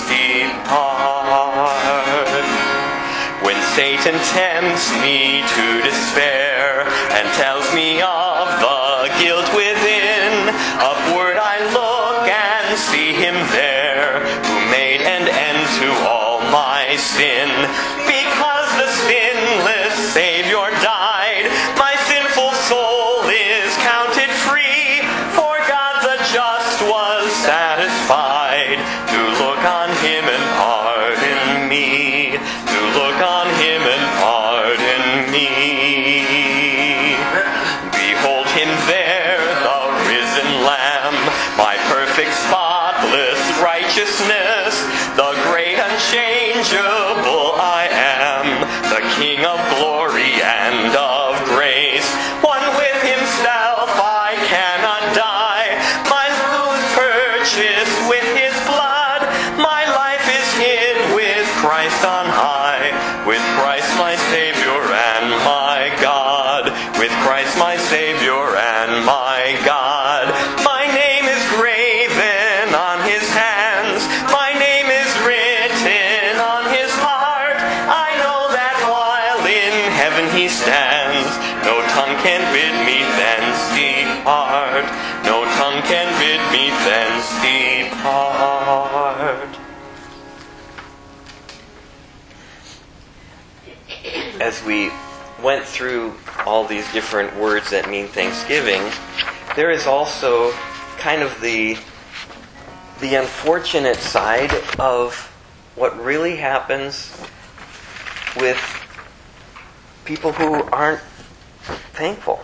depart. When Satan tempts me to despair and tells me of the guilt within, upward I look and see him there, who made an end to all my sin. Because the sinless Savior died, my sinful soul is counted free, for God the just was satisfied to look on him and pardon me, to look on him and pardon me. Behold him there, the risen Lamb, my perfect spotless righteousness, the great unchangeable I am, the King of glory and of grace. One with himself I cannot die, my loot purchased with his blood. My life is hid with Christ on high, with Christ my Savior and my God, with Christ my Savior and my God. My name is graven on his hands, my name is written on his heart. I know that while in heaven he stands, no tongue can bid me thence depart. No tongue can bid me thence depart. As we went through all these different words that mean Thanksgiving, there is also kind of the unfortunate side of what really happens with people who aren't thankful.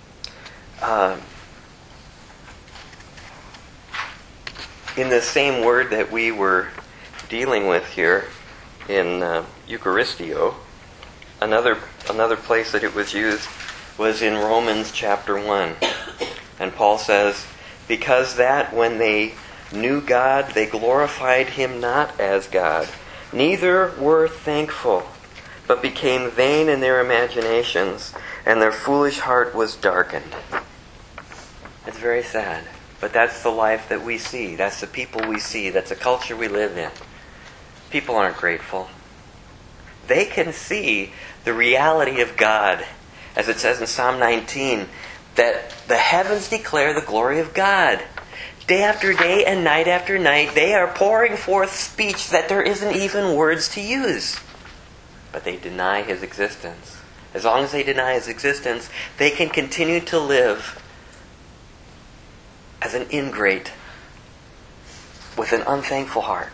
In the same word that we were dealing with here in Eucharistio, another place that it was used was in Romans chapter 1. And Paul says, because that when they knew God, they glorified him not as God, neither were thankful, but became vain in their imaginations, and their foolish heart was darkened. It's very sad. But that's the life that we see. That's the people we see. That's the culture we live in. People aren't grateful. They can see the reality of God. As it says in Psalm 19, that the heavens declare the glory of God. Day after day and night after night, they are pouring forth speech that there isn't even words to use. But they deny his existence. As long as they deny his existence, they can continue to live as an ingrate with an unthankful heart.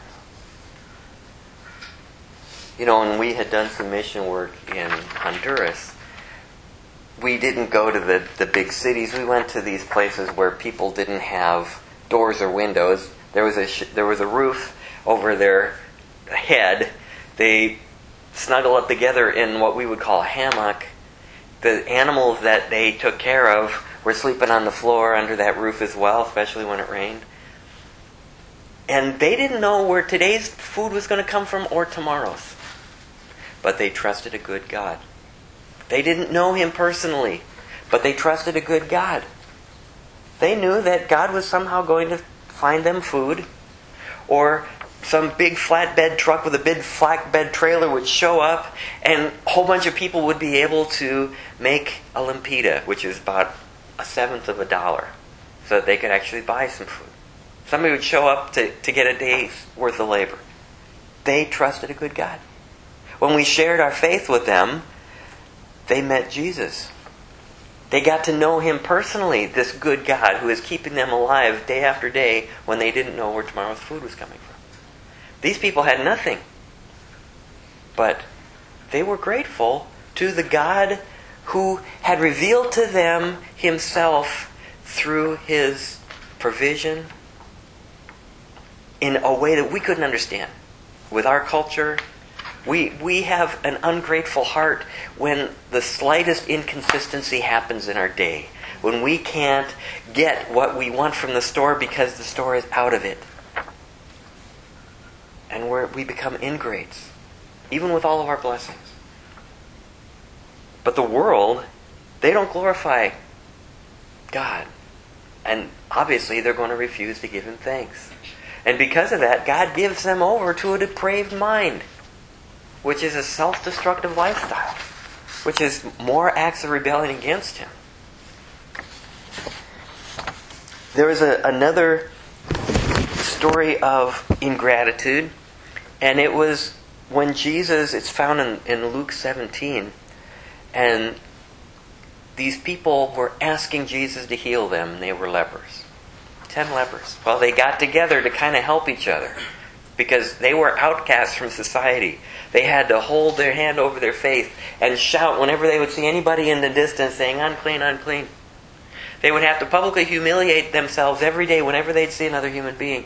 You know, when we had done some mission work in Honduras, we didn't go to the big cities. We went to these places where people didn't have doors or windows. There was a roof over their head. They snuggle up together in what we would call a hammock, The animals that they took care of were sleeping on the floor under that roof as well, especially when it rained. And they didn't know where today's food was going to come from or tomorrow's. But they trusted a good God. They didn't know Him personally, but they trusted a good God. They knew that God was somehow going to find them food, or some big flatbed truck with a big flatbed trailer would show up, and a whole bunch of people would be able to make a lempitas, which is about $0.0025, so that they could actually buy some food. Somebody would show up to get a day's worth of labor. They trusted a good God. When we shared our faith with them, they met Jesus. They got to know Him personally, this good God who is keeping them alive day after day when they didn't know where tomorrow's food was coming from. These people had nothing. But they were grateful to the God who had revealed to them Himself through His provision in a way that we couldn't understand. With our culture, we have an ungrateful heart when the slightest inconsistency happens in our day. When we can't get what we want from the store because the store is out of it. And we become ingrates, even with all of our blessings. But the world, they don't glorify God. And obviously they're going to refuse to give Him thanks. And because of that, God gives them over to a depraved mind, which is a self-destructive lifestyle, which is more acts of rebellion against Him. There is another story of ingratitude, and it was when Jesus, it's found in Luke 17, and these people were asking Jesus to heal them, and they were lepers. 10 lepers. Well, they got together to kind of help each other, because they were outcasts from society. They had to hold their hand over their faith and shout whenever they would see anybody in the distance saying, "Unclean, unclean." They would have to publicly humiliate themselves every day whenever they'd see another human being.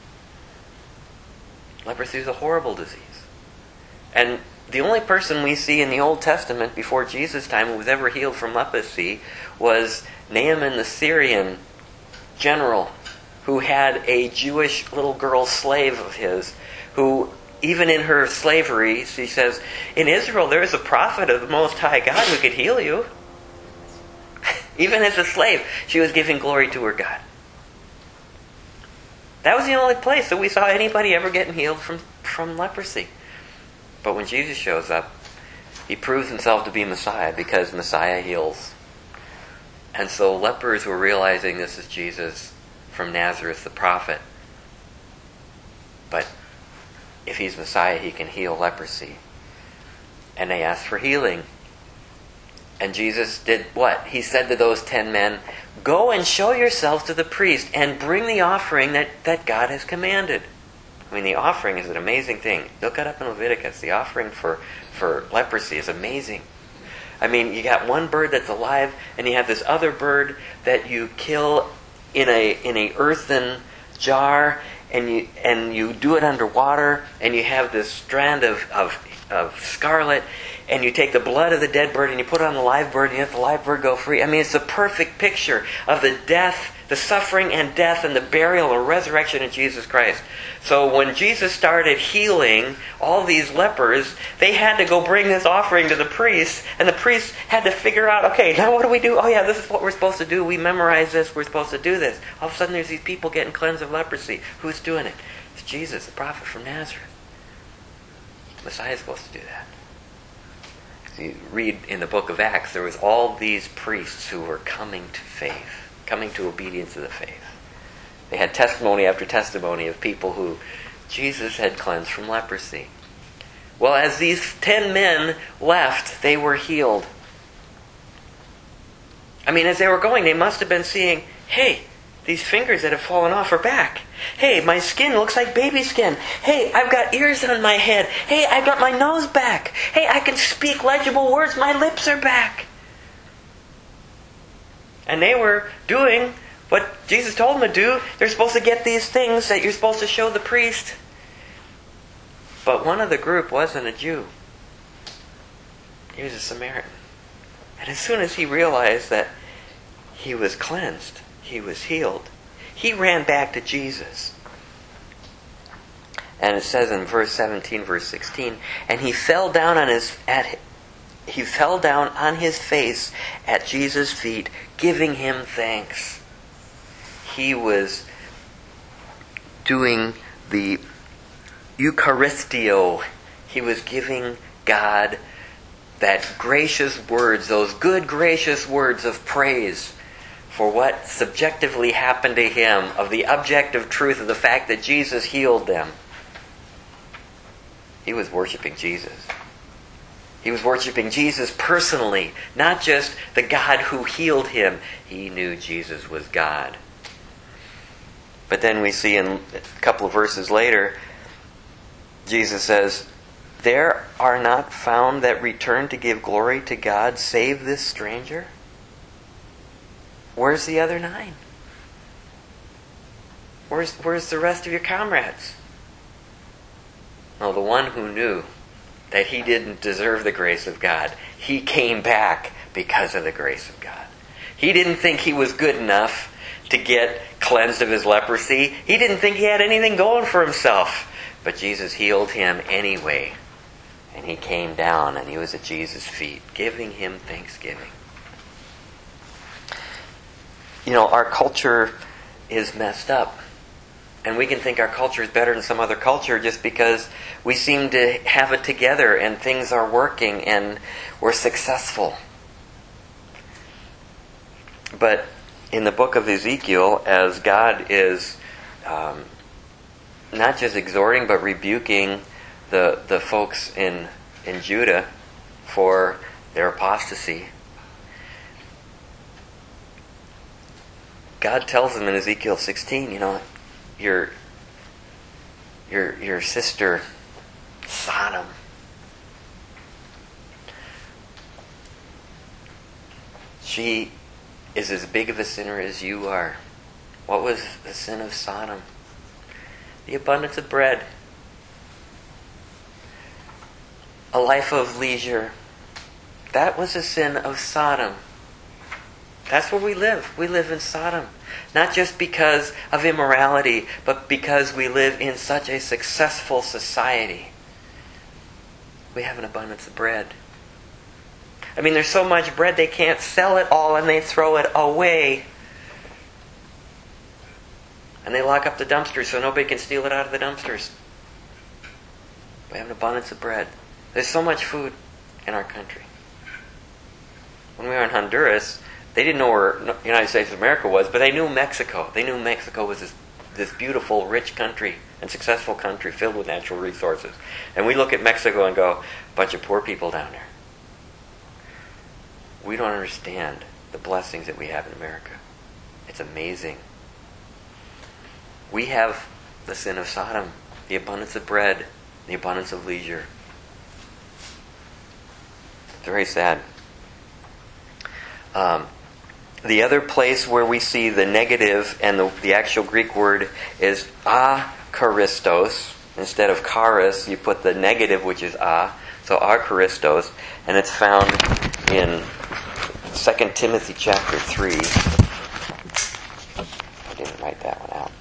Leprosy is a horrible disease. And the only person we see in the Old Testament before Jesus' time who was ever healed from leprosy was Naaman the Syrian general, who had a Jewish little girl slave of his, who, even in her slavery, she says, "In Israel there is a prophet of the Most High God who could heal you." Even as a slave, she was giving glory to her God. That was the only place that we saw anybody ever getting healed from leprosy. But when Jesus shows up, He proves Himself to be Messiah, because Messiah heals. And so lepers were realizing this is Jesus from Nazareth, the prophet. But if He's Messiah, He can heal leprosy. And they asked for healing. And Jesus did what? He said to those 10 men, "Go and show yourselves to the priest and bring the offering that God has commanded." I mean, the offering is an amazing thing. Look it up in Leviticus. The offering for leprosy is amazing. I mean, you got one bird that's alive, and you have this other bird that you kill in a earthen jar, and you do it underwater, and you have this strand of scarlet, and you take the blood of the dead bird and you put it on the live bird, and you let the live bird go free. I mean, it's a perfect picture of the death, the suffering and death and the burial and resurrection of Jesus Christ. So when Jesus started healing all these lepers, they had to go bring this offering to the priest, and the priest had to figure out, okay, now what do we do? Oh yeah, this is what we're supposed to do. We memorize this. We're supposed to do this. All of a sudden there's these people getting cleansed of leprosy. Who's doing it? It's Jesus, the prophet from Nazareth. Messiah is supposed to do that. You read in the book of Acts, there was all these priests who were coming to faith, coming to obedience of the faith. They had testimony after testimony of people who Jesus had cleansed from leprosy. Well, as these 10 men left, they were healed. I mean, as they were going, they must have been seeing, hey, these fingers that have fallen off are back. Hey, my skin looks like baby skin. Hey, I've got ears on my head. Hey, I've got my nose back. Hey, I can speak legible words. My lips are back. And they were doing what Jesus told them to do. They're supposed to get these things that you're supposed to show the priest. But one of the group wasn't a Jew. He was a Samaritan. And as soon as he realized that he was cleansed, he was healed, he ran back to Jesus. And it says in verse 17, verse 16, and he fell down on his face at Jesus' feet, giving him thanks. He was doing the Eucharistio. He was giving God that gracious words, those good gracious words of praise for what subjectively happened to him, of the objective truth of the fact that Jesus healed them. He was worshiping Jesus. He was worshiping Jesus personally, not just the God who healed him. He knew Jesus was God. But then we see in a couple of verses later, Jesus says, there are not found that return to give glory to God save this stranger? Where's the other 9? Where's the rest of your comrades? No, the one who knew that he didn't deserve the grace of God, he came back because of the grace of God. He didn't think he was good enough to get cleansed of his leprosy. He didn't think he had anything going for himself. But Jesus healed him anyway. And he came down and he was at Jesus' feet, giving him thanksgiving. You know, our culture is messed up. And we can think our culture is better than some other culture just because we seem to have it together and things are working and we're successful. But in the book of Ezekiel, as God is not just exhorting but rebuking the folks in Judah for their apostasy, God tells them in Ezekiel 16, you know, your sister Sodom, she is as big of a sinner as you are. What was the sin of Sodom? The abundance of bread. A life of leisure. That was the sin of Sodom. That's where we live. We live in Sodom. Not just because of immorality, but because we live in such a successful society. We have an abundance of bread. I mean, there's so much bread they can't sell it all and they throw it away. And they lock up the dumpsters so nobody can steal it out of the dumpsters. We have an abundance of bread. There's so much food in our country. When we were in Honduras, they didn't know where the United States of America was, but they knew Mexico. They knew Mexico was this beautiful, rich country and successful country filled with natural resources. And we look at Mexico and go, bunch of poor people down there. We don't understand the blessings that we have in America. It's amazing. We have the sin of Sodom, the abundance of bread, the abundance of leisure. It's very sad. The other place where we see the negative and the actual Greek word is akaristos. Instead of charis, you put the negative, which is so akaristos, and it's found in 2 Timothy chapter 3. I didn't write that one out.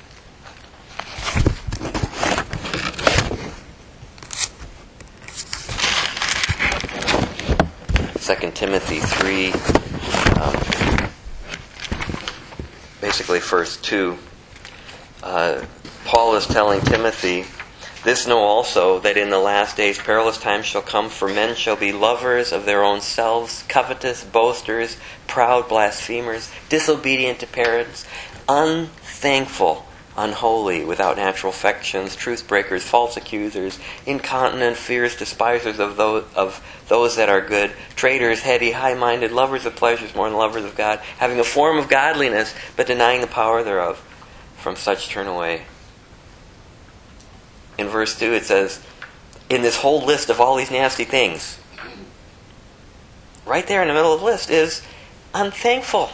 2 Timothy 3, basically verse 2. Paul is telling Timothy, "This know also, that in the last days perilous times shall come, for men shall be lovers of their own selves, covetous, boasters, proud, blasphemers, disobedient to parents, unthankful, unholy, without natural affections, truth breakers, false accusers, incontinent, fierce, despisers of those that are good, traitors, heady, high-minded, lovers of pleasures more than lovers of God, having a form of godliness, but denying the power thereof. From such turn away." In verse 2 it says, in this whole list of all these nasty things, right there in the middle of the list is unthankful.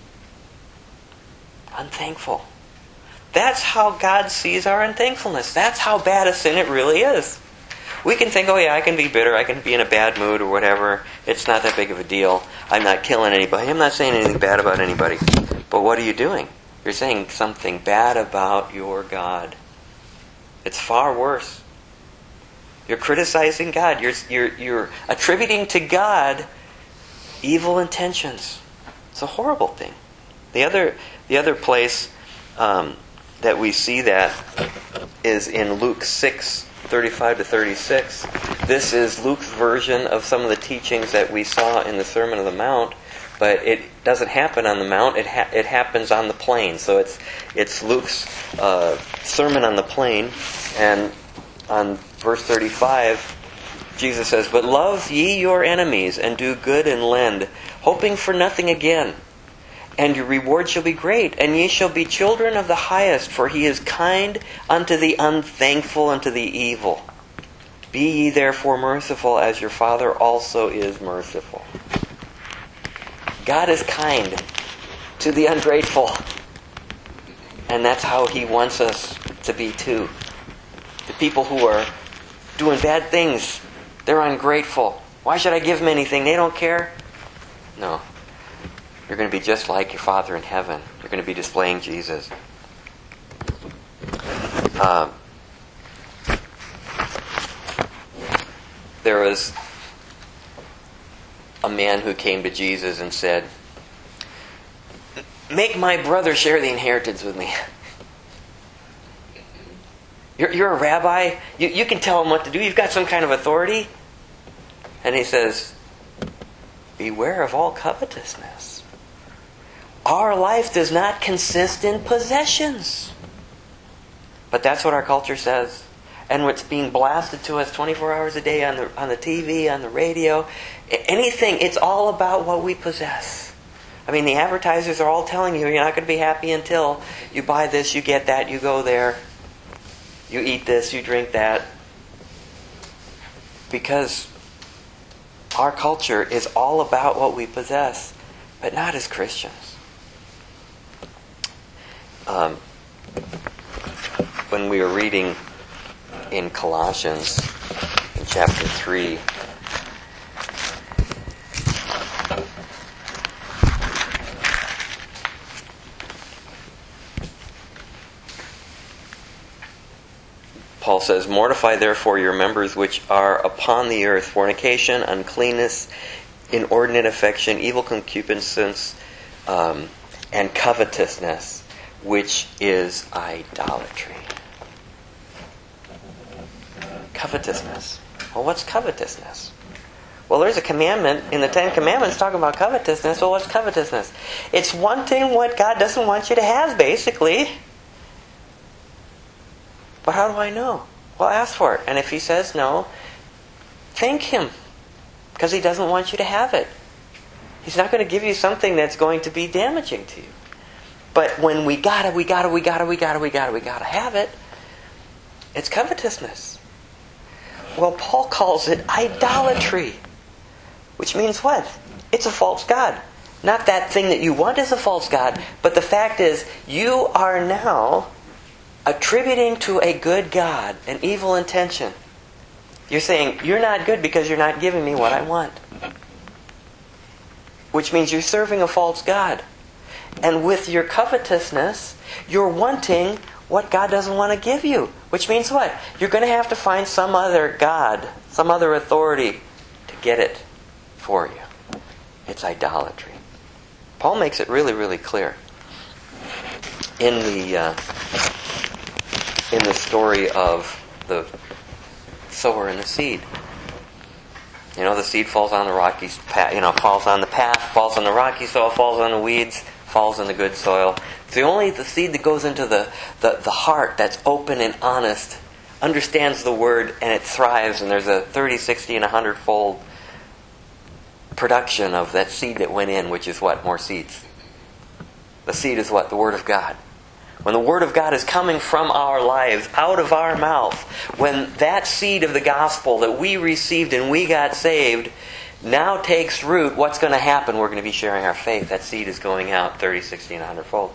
Unthankful. That's how God sees our unthankfulness. That's how bad a sin it really is. we can think, oh yeah, I can be bitter, I can be in a bad mood or whatever. It's not that big of a deal. I'm not killing anybody. I'm not saying anything bad about anybody. But what are you doing? You're saying something bad about your God. It's far worse. You're criticizing God. You're attributing to God evil intentions. It's a horrible thing. The other place that we see that is in Luke 6:35 to 36. This is Luke's version of some of the teachings that we saw in the Sermon on the Mount, but it doesn't happen on the Mount. It happens on the plain. So it's Luke's Sermon on the Plain, and on verse 35, Jesus says, "But love ye your enemies, and do good and lend, hoping for nothing again. And your reward shall be great, and ye shall be children of the highest, for he is kind unto the unthankful and to the evil. Be ye therefore merciful, as your Father also is merciful." God is kind to the ungrateful. And that's how He wants us to be too. The people who are doing bad things, they're ungrateful. Why should I give them anything? They don't care. No. You're going to be just like your Father in heaven. You're going to be displaying Jesus. There was a man who came to Jesus and said, "Make my brother share the inheritance with me." You're a rabbi. You can tell him what to do. You've got some kind of authority. And he says, "Beware of all covetousness. Our life does not consist in possessions." But that's what our culture says. And what's being blasted to us 24 hours a day on the TV, on the radio, anything, it's all about what we possess. I mean, the advertisers are all telling you, you're not going to be happy until you buy this, you get that, you go there, you eat this, you drink that. Because our culture is all about what we possess, but not as Christians. When we were reading in Colossians, in chapter 3, Paul says, "Mortify therefore your members which are upon the earth, fornication, uncleanness, inordinate affection, evil concupiscence, and covetousness, which is idolatry." Covetousness. Well, what's covetousness? Well, there's a commandment in the 10 Commandments talking about covetousness. Well, what's covetousness? It's wanting what God doesn't want you to have, basically. But how do I know? Well, ask for it. And if He says no, thank Him. Because He doesn't want you to have it. He's not going to give you something that's going to be damaging to you. But when we gotta have it, it's covetousness. Well, Paul calls it idolatry. Which means what? It's a false god. Not that thing that you want is a false god, but the fact is, you are now attributing to a good God an evil intention. You're saying, you're not good because you're not giving me what I want. Which means you're serving a false god. And with your covetousness, you're wanting what God doesn't want to give you. Which means what? You're going to have to find some other god, some other authority to get it for you. It's idolatry. Paul makes it really, really clear. In the story of the sower and the seed. You know, the seed falls on the rocky path, falls on the path, falls on the rocky soil, falls on the weeds, falls in the good soil. It's only the seed that goes into the heart that's open and honest, understands the word, and it thrives, and there's a 30, 60, and 100-fold production of that seed that went in, which is what? More seeds. The seed is what? The Word of God. When the Word of God is coming from our lives, out of our mouth, when that seed of the gospel that we received and we got saved now takes root, what's going to happen? We're going to be sharing our faith. That seed is going out 30, 60, and 100-fold.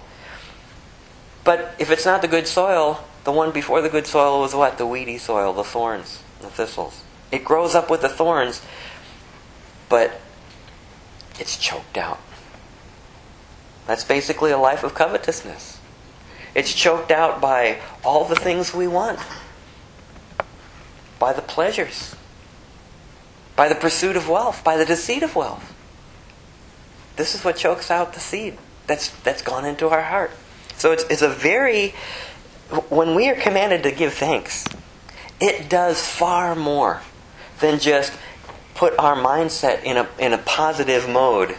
But if it's not the good soil, the one before the good soil was what? The weedy soil, the thorns. the thistles. It grows up with the thorns, but it's choked out. That's basically a life of covetousness. It's choked out by all the things we want, by the pleasures, by the pursuit of wealth, by the deceit of wealth. This is what chokes out the seed that's gone into our heart. So it's a very, when we are commanded to give thanks, it does far more than just put our mindset in a positive mode.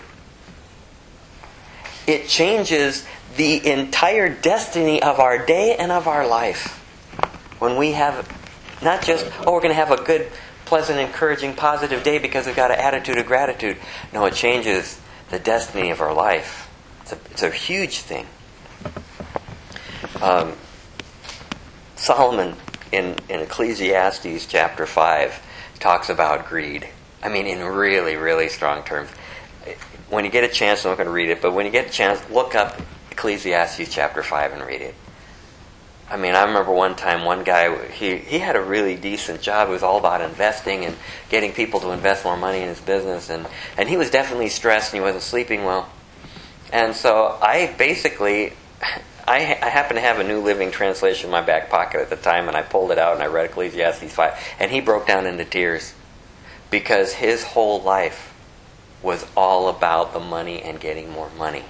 It changes the entire destiny of our day and of our life. When we have not just, we're going to have a good, pleasant, encouraging, positive day because we've got an attitude of gratitude. No, it changes the destiny of our life. It's a huge thing. Solomon in Ecclesiastes chapter 5 talks about greed. I mean, in really, really strong terms. When you get a chance, I'm not going to read it, but when you get a chance, look up Ecclesiastes chapter 5 and read it. I mean, I remember one time one guy, he had a really decent job. It was all about investing and getting people to invest more money in his business. And he was definitely stressed and he wasn't sleeping well. And so I happened to have a New Living Translation in my back pocket at the time, and I pulled it out and I read Ecclesiastes 5. And he broke down into tears because his whole life was all about the money and getting more money.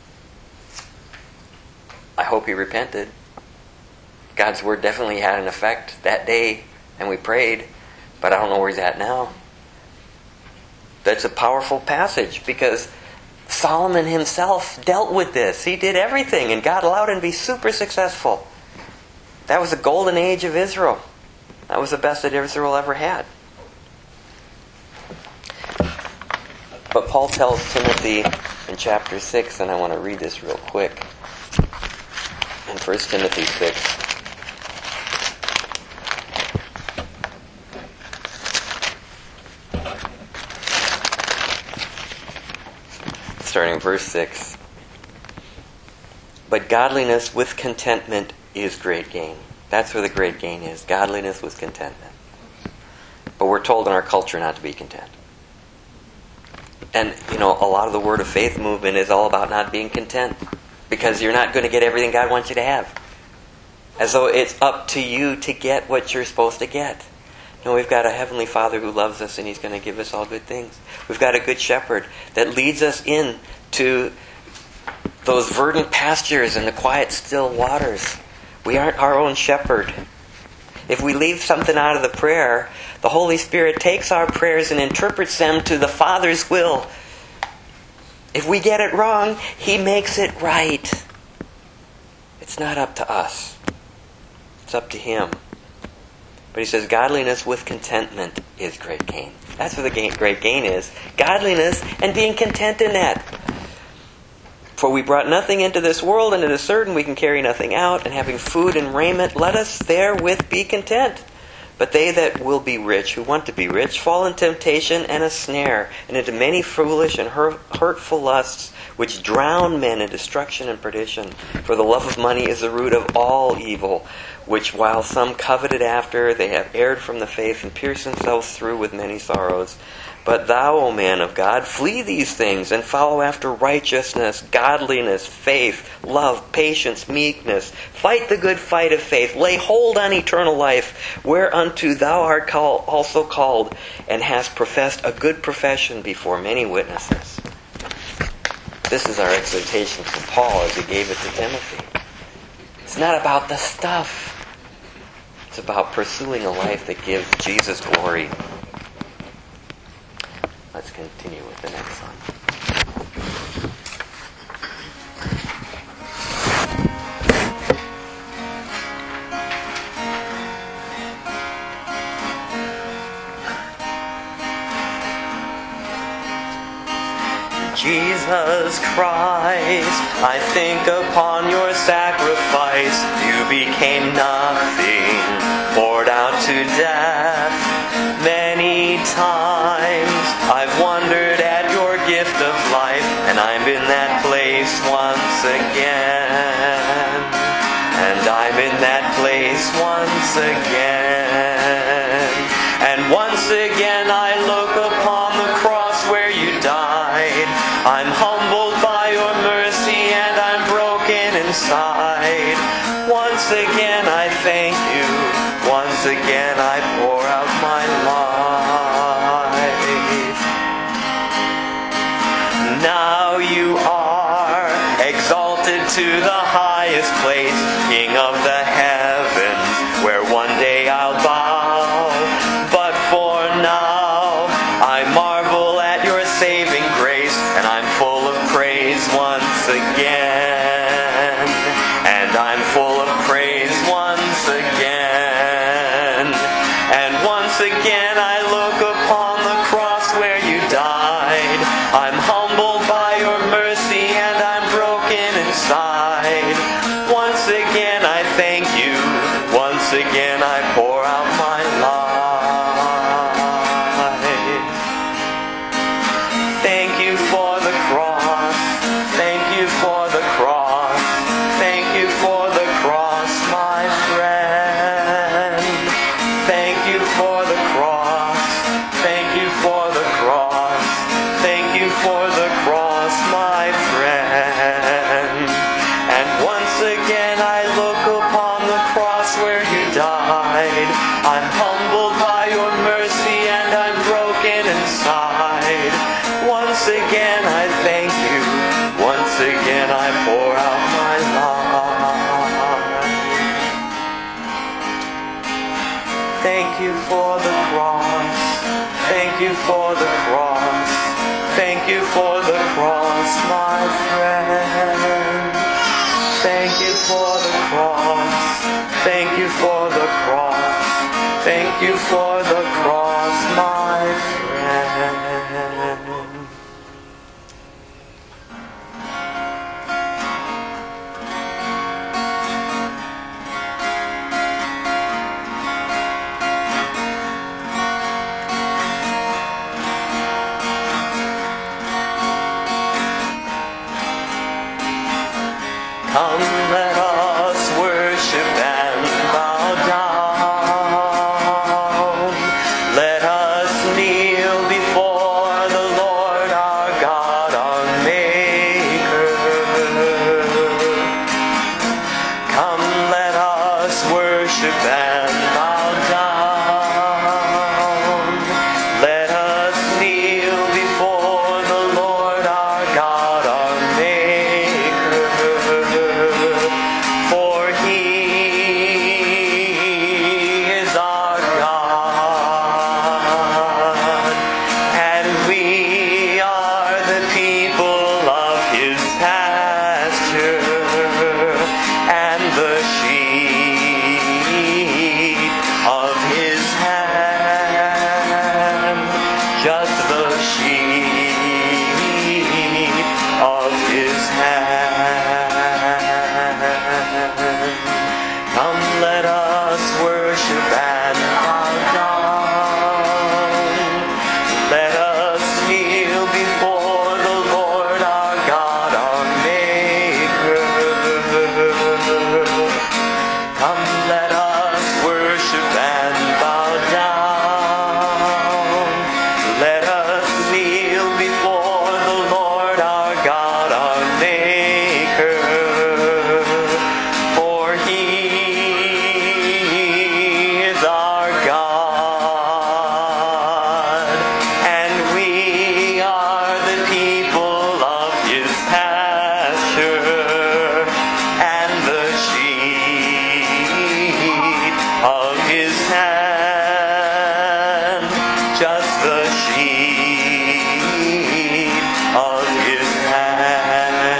I hope he repented. God's Word definitely had an effect that day, and we prayed, but I don't know where he's at now. That's a powerful passage because Solomon himself dealt with this. He did everything, and God allowed him to be super successful. That was the golden age of Israel. That was the best that Israel ever had. But Paul tells Timothy in chapter 6, and I want to read this real quick. In 1 Timothy 6. Starting in verse 6. But godliness with contentment is great gain. That's where the great gain is. Godliness with contentment. But we're told in our culture not to be content. And, a lot of the Word of Faith movement is all about not being content. Because you're not going to get everything God wants you to have. As though it's up to you to get what you're supposed to get. No, we've got a Heavenly Father who loves us and He's going to give us all good things. We've got a good shepherd that leads us in to those verdant pastures and the quiet, still waters. We aren't our own shepherd. If we leave something out of the prayer, the Holy Spirit takes our prayers and interprets them to the Father's will. If we get it wrong, He makes it right. It's not up to us. It's up to Him. But He says, godliness with contentment is great gain. That's what the great gain is. Godliness and being content in that. For we brought nothing into this world, and it is certain we can carry nothing out, and having food and raiment, let us therewith be content. But they that will be rich, who want to be rich, fall in temptation and a snare, and into many foolish and hurtful lusts, which drown men in destruction and perdition. For the love of money is the root of all evil, which while some coveted after, they have erred from the faith and pierced themselves through with many sorrows. But thou, O man of God, flee these things and follow after righteousness, godliness, faith, love, patience, meekness. Fight the good fight of faith. Lay hold on eternal life, whereunto thou art also called, and hast professed a good profession before many witnesses. This is our exhortation from Paul as he gave it to Timothy. It's not about the stuff. It's about pursuing a life that gives Jesus glory. Let's continue with the next one. Jesus Christ, I think upon your sacrifice. You became nothing, poured out to death. Many times I've wondered at your gift of life, and I'm in that place once again. And I'm in that place once again. And once again I look upon the cross where you died. I'm humbled by your mercy and I'm broken inside. Once again I thank you. Once again I pour out my life. Now you are exalted to the highest place, King of the heavens, where one day I'll bow. But for now, I marvel at your saving grace, and I'm full of praise once again. And I'm full of praise once again. And once again I look upon the cross where you died. I'm humbled by your mercy and I'm broken inside. Once again I thank you. Once again I pour out my life. Thank you for the cross. Thank you for the cross. Thank you for the cross, my friend. Thank you for the cross. Thank you for the cross. Thank you for the cross, my friend. And once again I look upon the cross where you died. I'm humbled by your mercy and I'm broken inside. Once again I thank you. Once again I pour out my life. Thank you for the cross. Thank you for the cross. Thank you for the cross, my friend. Thank you for the cross. Thank you for the cross. Thank you for the cross, my friend. Come, let us worship and bow down. Let us kneel before the Lord our God, our Maker. Come, let us worship and bow down. Let us kneel before the Lord our God, our Maker. For He is our God, and we are the people of His pasture, and the sheep of His hand, just the sheep of His hand. Come, let us worship and bow down. Let us kneel before the Lord our God, our Maker. Come, let us worship and bow down. Let us kneel before the Lord our God, our Maker. For He is our God, and we are the people of His pasture, and the sheep of His hand, just the sheep of His hand.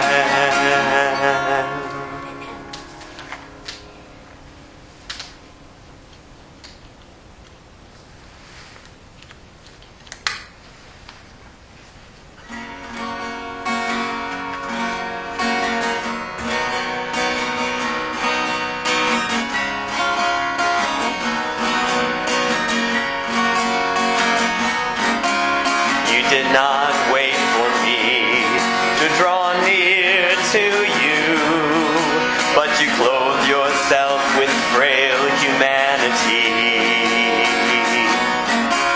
You did not wait for me to draw near to you, but you clothed yourself with frail humanity.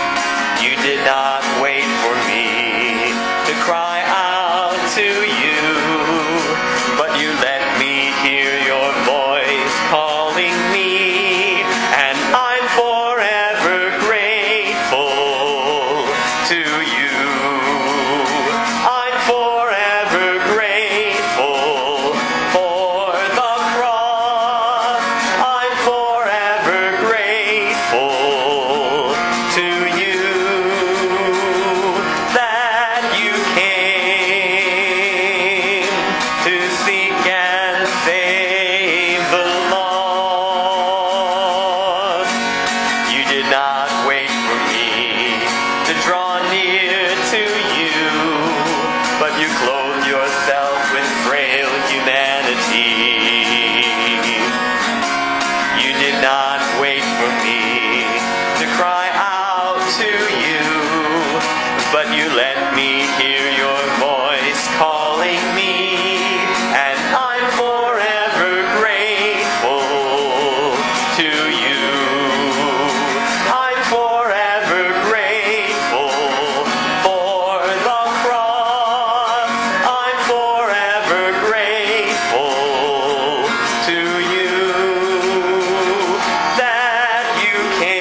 yourself with frail humanity. You did not wait for me to cry out to you, but you let me hear your voice calling me, and I'm forever grateful to you. I'm forever grateful for the cross. I'm forever grateful to you that you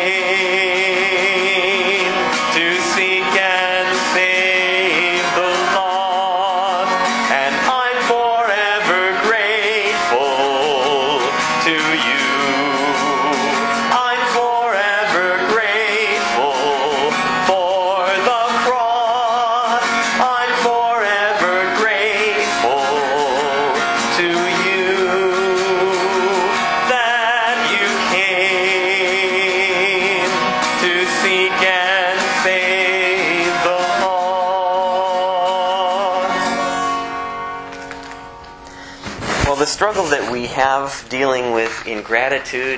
came to seek and save the lost, and I'm forever grateful to you. I'm forever grateful for the cross. I'm forever grateful to you that you came to seek and save the lost. Well, the struggle that we have dealing with ingratitude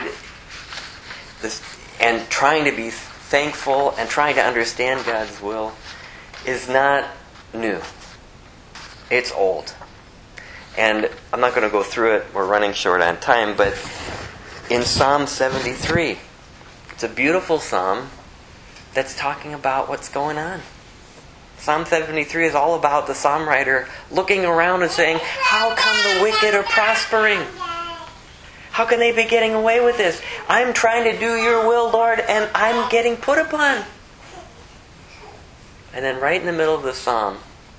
and trying to be thankful and trying to understand God's will is not new. It's old. And I'm not going to go through it. We're running short on time. But in Psalm 73, it's a beautiful psalm that's talking about what's going on. Psalm 73 is all about the psalm writer looking around and saying, how come the wicked are prospering? How can they be getting away with this? I'm trying to do your will, Lord, and I'm getting put upon. And then right in the middle of the psalm,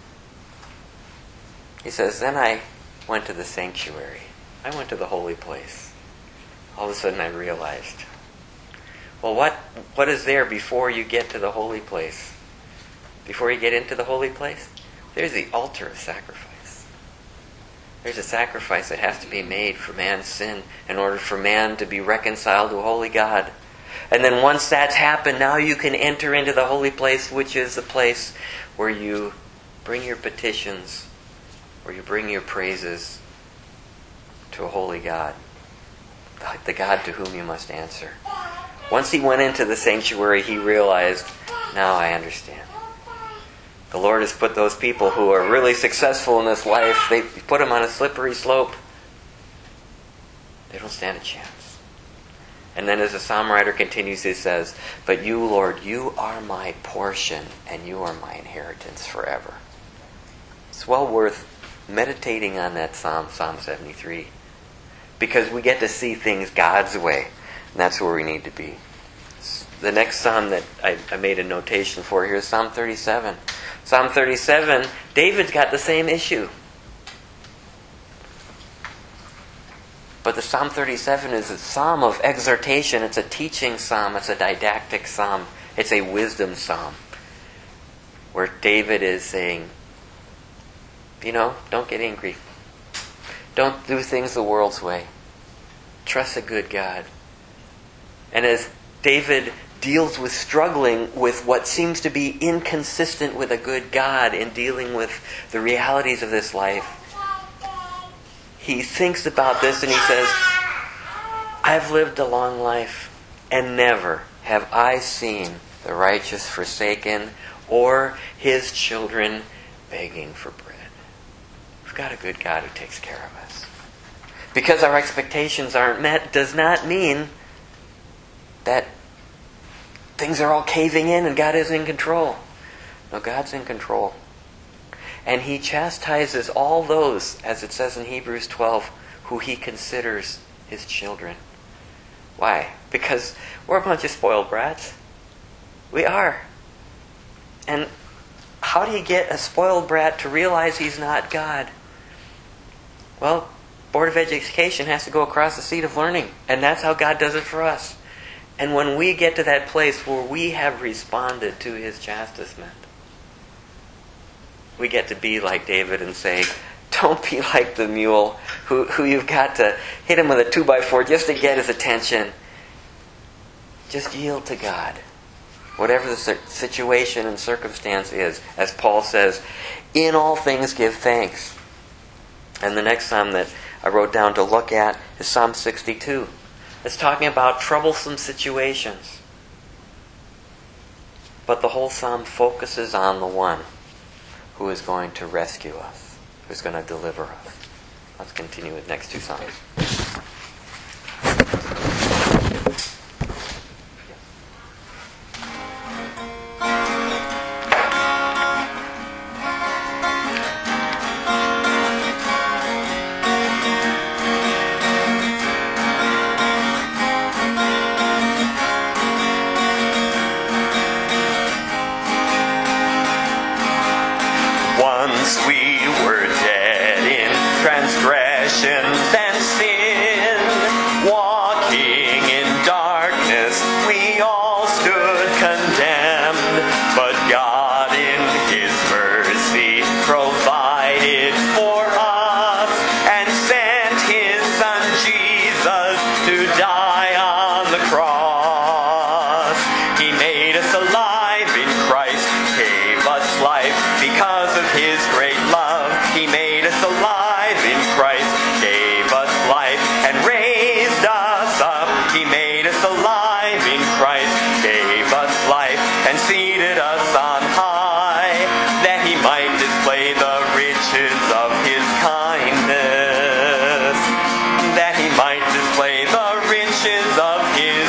he says, then I went to the sanctuary. I went to the holy place. All of a sudden I realized, well, what is there before you get to the holy place? Before you get into the holy place, there's the altar of sacrifice. There's a sacrifice that has to be made for man's sin in order for man to be reconciled to a holy God. And then once that's happened, now you can enter into the holy place, which is the place where you bring your petitions, where you bring your praises to a holy God, the God to whom you must answer. Once he went into the sanctuary, he realized, now I understand. The Lord has put those people who are really successful in this life, they put them on a slippery slope. They don't stand a chance. And then as the psalm writer continues, he says, but you, Lord, you are my portion and you are my inheritance forever. It's well worth meditating on that psalm, Psalm 73, because we get to see things God's way, and that's where we need to be. The next psalm that I made a notation for here is Psalm 37. Psalm 37, David's got the same issue. But the Psalm 37 is a psalm of exhortation. It's a teaching psalm. It's a didactic psalm. It's a wisdom psalm. Where David is saying, don't get angry. Don't do things the world's way. Trust a good God. And as David deals with struggling with what seems to be inconsistent with a good God in dealing with the realities of this life, he thinks about this and he says, I've lived a long life and never have I seen the righteous forsaken or his children begging for bread. We've got a good God who takes care of us. Because our expectations aren't met does not mean that things are all caving in and God is in control. No, God's in control. And he chastises all those, as it says in Hebrews 12, who he considers his children. Why? Because we're a bunch of spoiled brats. We are. And how do you get a spoiled brat to realize he's not God? Well, Board of Education has to go across the seat of learning. And that's how God does it for us. And when we get to that place where we have responded to his chastisement, we get to be like David and say, don't be like the mule who you've got to hit him with a 2x4 just to get his attention. Just yield to God. Whatever the situation and circumstance is, as Paul says, in all things give thanks. And the next psalm that I wrote down to look at is Psalm 62. It's talking about troublesome situations. But the whole psalm focuses on the one who is going to rescue us, who's going to deliver us. Let's continue with the next two psalms. Once we were dead in transgressions and sin, walking in darkness, we all stood condemned. But God in His mercy provided for us and sent His Son Jesus to die on the cross. He made us alive in Christ, gave us life because of His great love. He made us alive in Christ, gave us life and raised us up. He made us alive in Christ, gave us life and seated us on high, that He might display the riches of His kindness, that He might display the riches of His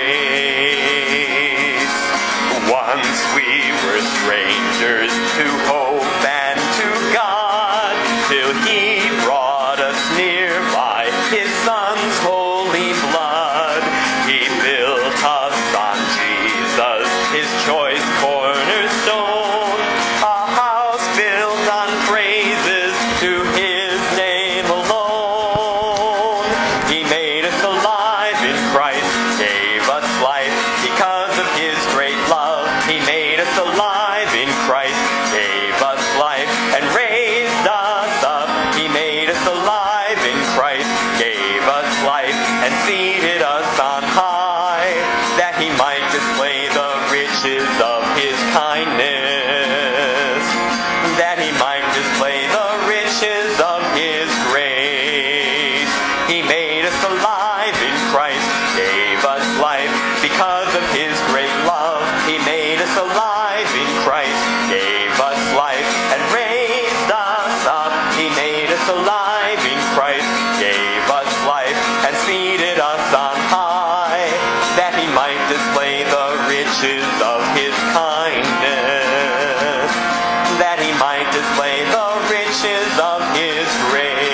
grace. Once we were strangers to hope and to God, till He brought us near by His Son's holy blood. He built us on Jesus, His choice cornerstone, a house built on praises to His name alone. He made us alive in Christ, gave us life because of His great love. He made us alive in Christ, gave us life and raised us up. He made us alive in Christ, gave us life and seated us on high, that He might display the riches of His kindness, that He might display the riches of His grace. He made us alive in Christ, gave us life because of His great love. He made us alive in Christ, gave us life and raised us up. He made us alive in Christ, gave us life and seated us on high, that He might display the riches of His kindness, that He might display the riches of His grace.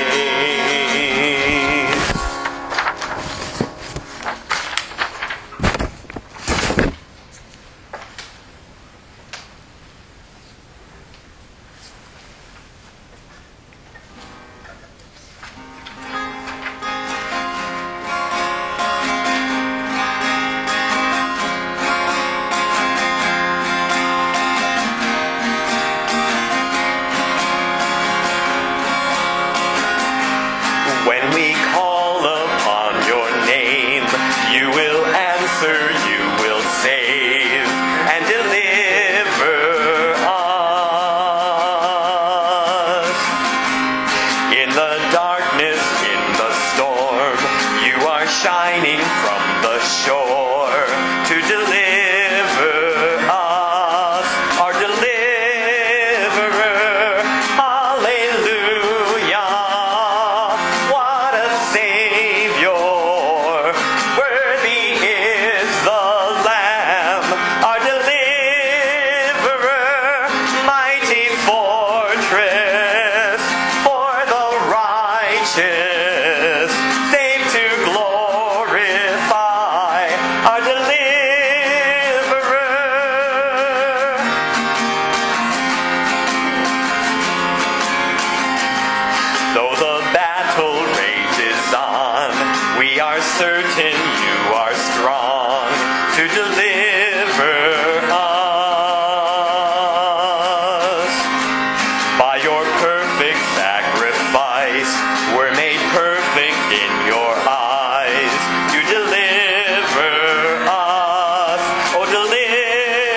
When we call upon your name, you will answer, you will save and deliver us. In the darkness, in the storm, you are shining from the shore to deliver us, our deliverer. Hallelujah. What a Savior. Worthy is the Lamb, our deliverer, mighty fortress for the righteous, save to glorify our deliverer. Though the battle rages on, we are certain you are strong to deliver us. By your perfect sacrifice, we're made perfect in your eyes. You deliver us, oh deliver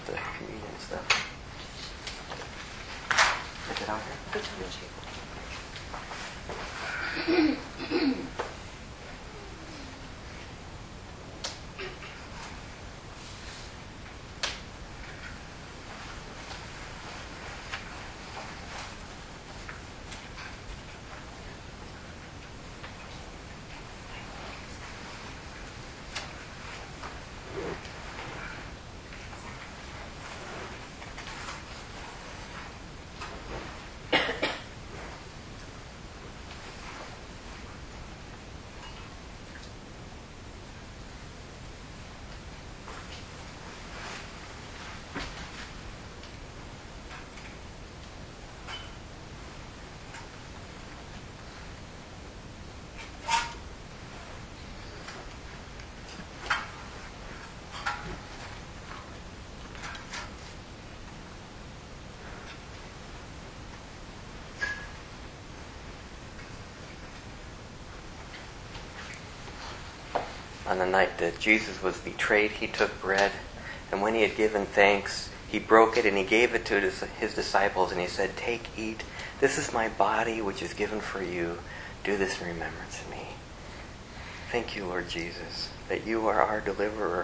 out the communion stuff. Is it out here? On the night that Jesus was betrayed, he took bread, and when he had given thanks, he broke it and he gave it to his disciples, and he said, "Take, eat. This is my body, which is given for you. Do this in remembrance of me." Thank you, Lord Jesus, that you are our deliverer.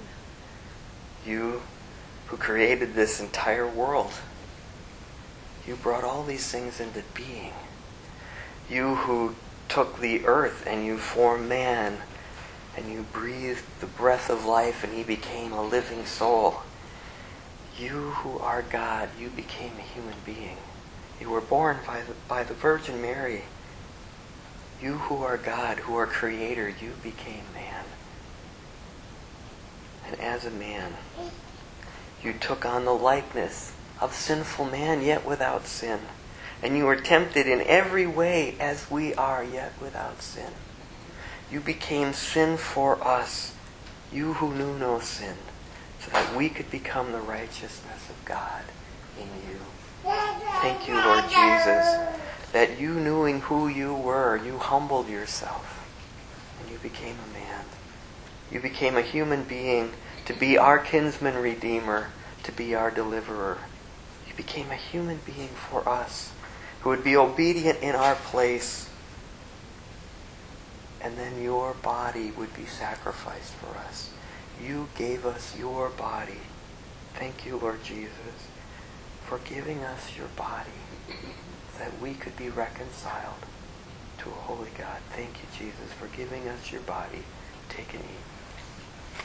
You who created this entire world. You brought all these things into being. You who took the earth and you formed man, and you breathed the breath of life and he became a living soul. You who are God, you became a human being. You were born by the Virgin Mary. You who are God, who are Creator, you became man. And as a man, you took on the likeness of sinful man, yet without sin. And you were tempted in every way as we are, yet without sin. You became sin for us, you who knew no sin, so that we could become the righteousness of God in you. Thank you, Lord Jesus, that you, knowing who you were, you humbled yourself, and you became a man. You became a human being to be our kinsman redeemer, to be our deliverer. You became a human being for us, who would be obedient in our place. And then your body would be sacrificed for us. You gave us your body. Thank you, Lord Jesus, for giving us your body so that we could be reconciled to a holy God. Thank you, Jesus, for giving us your body. Take and eat.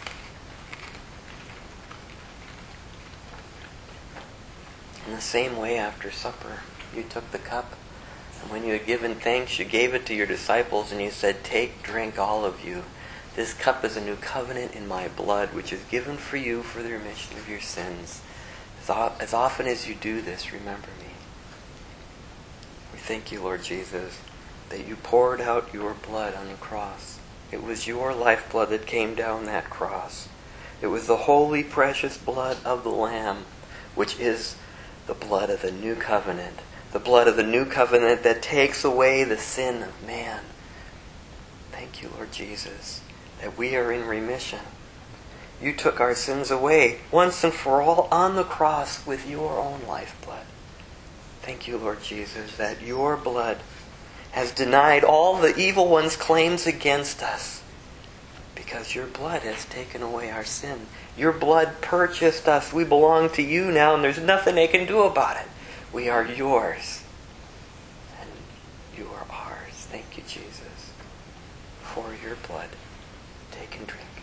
In the same way, after supper, you took the cup. And when you had given thanks, you gave it to your disciples, and you said, "Take, drink, all of you. This cup is a new covenant in my blood, which is given for you for the remission of your sins. As often as you do this, remember me." We thank you, Lord Jesus, that you poured out your blood on the cross. It was your lifeblood that came down that cross. It was the holy, precious blood of the Lamb, which is the blood of the new covenant. The blood of the new covenant that takes away the sin of man. Thank you, Lord Jesus, that we are in remission. You took our sins away once and for all on the cross with your own lifeblood. Thank you, Lord Jesus, that your blood has denied all the evil one's claims against us, because your blood has taken away our sin. Your blood purchased us. We belong to you now, and there's nothing they can do about it. We are yours, and you are ours. Thank you, Jesus, for your blood. Take and drink.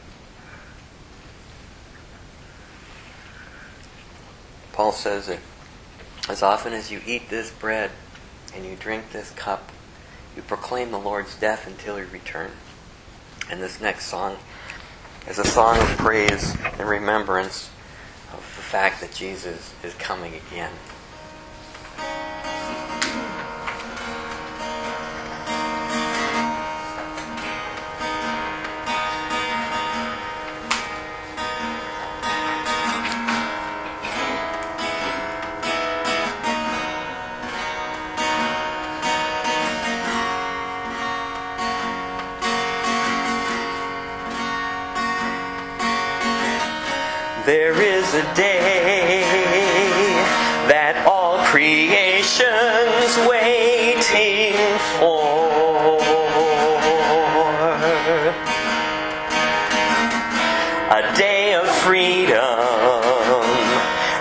Paul says that as often as you eat this bread and you drink this cup, you proclaim the Lord's death until he return. And this next song is a song of praise and remembrance of the fact that Jesus is coming again. There is a day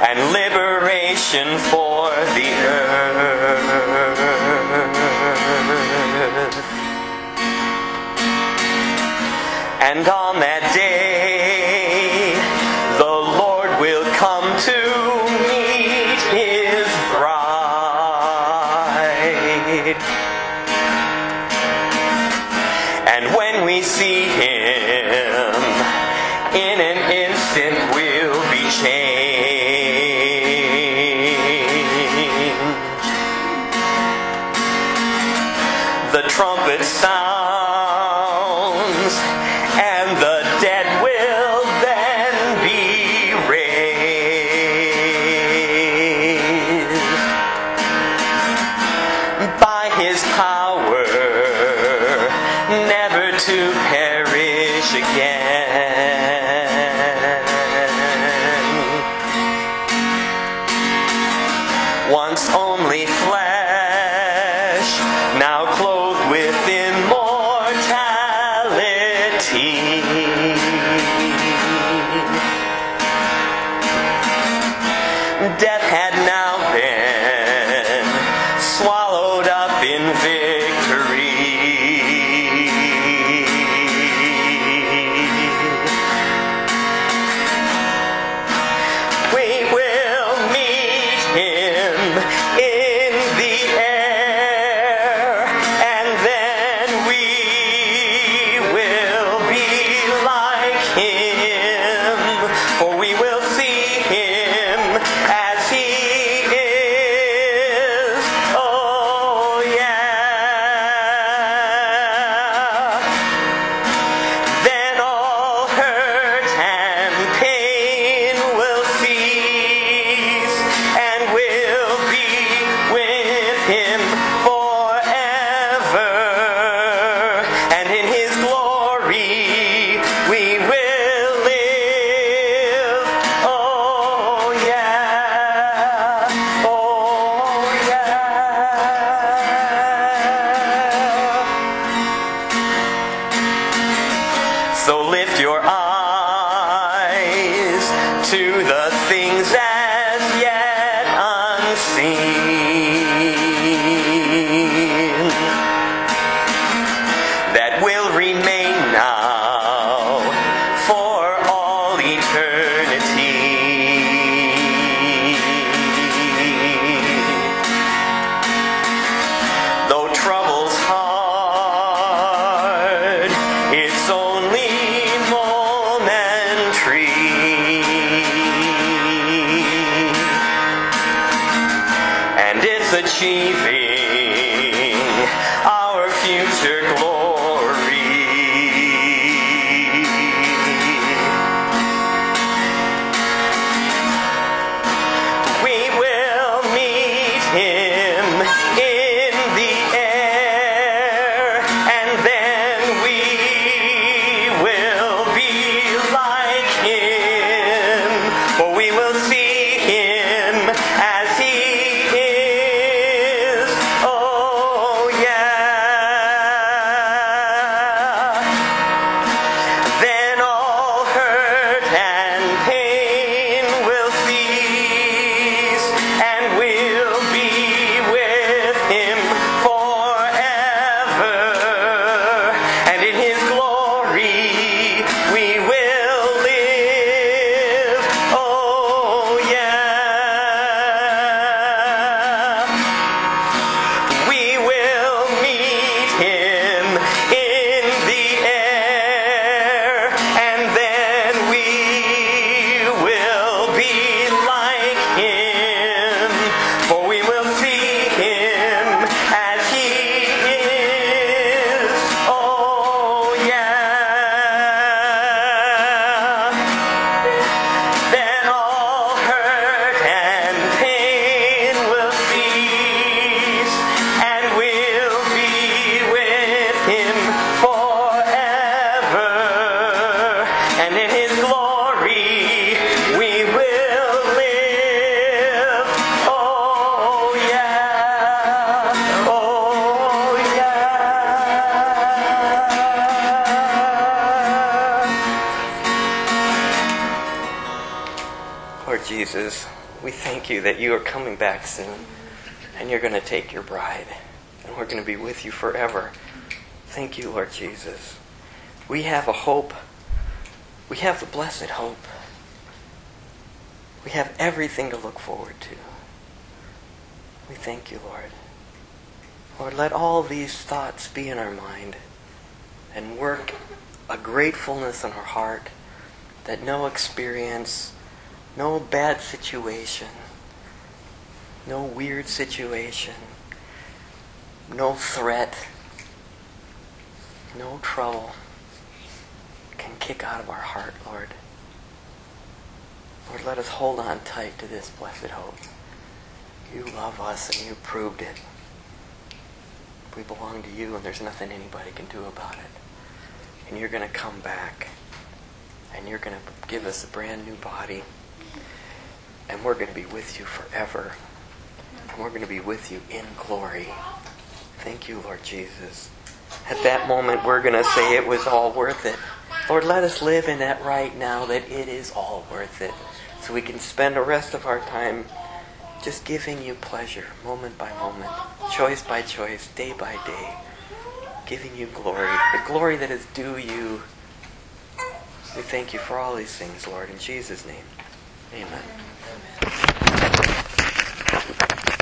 and liberation for the earth. And on that day, the Lord will come to meet His bride. And when we see Him, in an instant we'll be changed. The trumpet sounds, and the dead will then be raised. By His power, never to perish again. Once only flesh, now clothed with immortality. Death had now been swallowed up in victory. We will meet Him in the air, and then we will be like Him, for we will see Him as He is. Oh yeah. Then all hurt and pain will cease, and we'll be with Him forever. And in His glory we will live. Oh yeah. Oh yeah. So lift your eyes to the things as yet unseen, that will remain now for all eternity. Though trouble's hard, it's only momentary. And it's achieving our future glory. We will meet Him in the air, and then we will be like Him, for we will see Him as He is. Oh yeah. Then all hurt and pain will cease, and we'll be with Him forever. And in His glory we will live. Oh yeah. We will meet Him in the air, and then we will be like Him, for we will see Him as He is. Oh yeah. Then all hurt and pain will cease, and we'll be with Him forever. And in His glory we will live. Oh yeah. Oh yeah. Lord Jesus, We thank you that you are coming back soon, and you're going to take your bride, and we're going to be with you forever. Thank you, Lord Jesus. We have a hope. We have the blessed hope. We have everything to look forward to. We thank you, Lord. Lord, let all these thoughts be in our mind and work a gratefulness in our heart that no experience, no bad situation, no weird situation, no threat, no trouble can kick out of our heart, Lord. Lord, let us hold on tight to this blessed hope. You love us and you proved it. We belong to you and there's nothing anybody can do about it. And you're going to come back and you're going to give us a brand new body. And we're going to be with you forever. And we're going to be with you in glory. Thank you, Lord Jesus. At that moment, we're going to say it was all worth it. Lord, let us live in that right now, that it is all worth it. So we can spend the rest of our time just giving you pleasure, moment by moment, choice by choice, day by day. Giving you glory, the glory that is due you. We thank you for all these things, Lord. In Jesus' name, amen.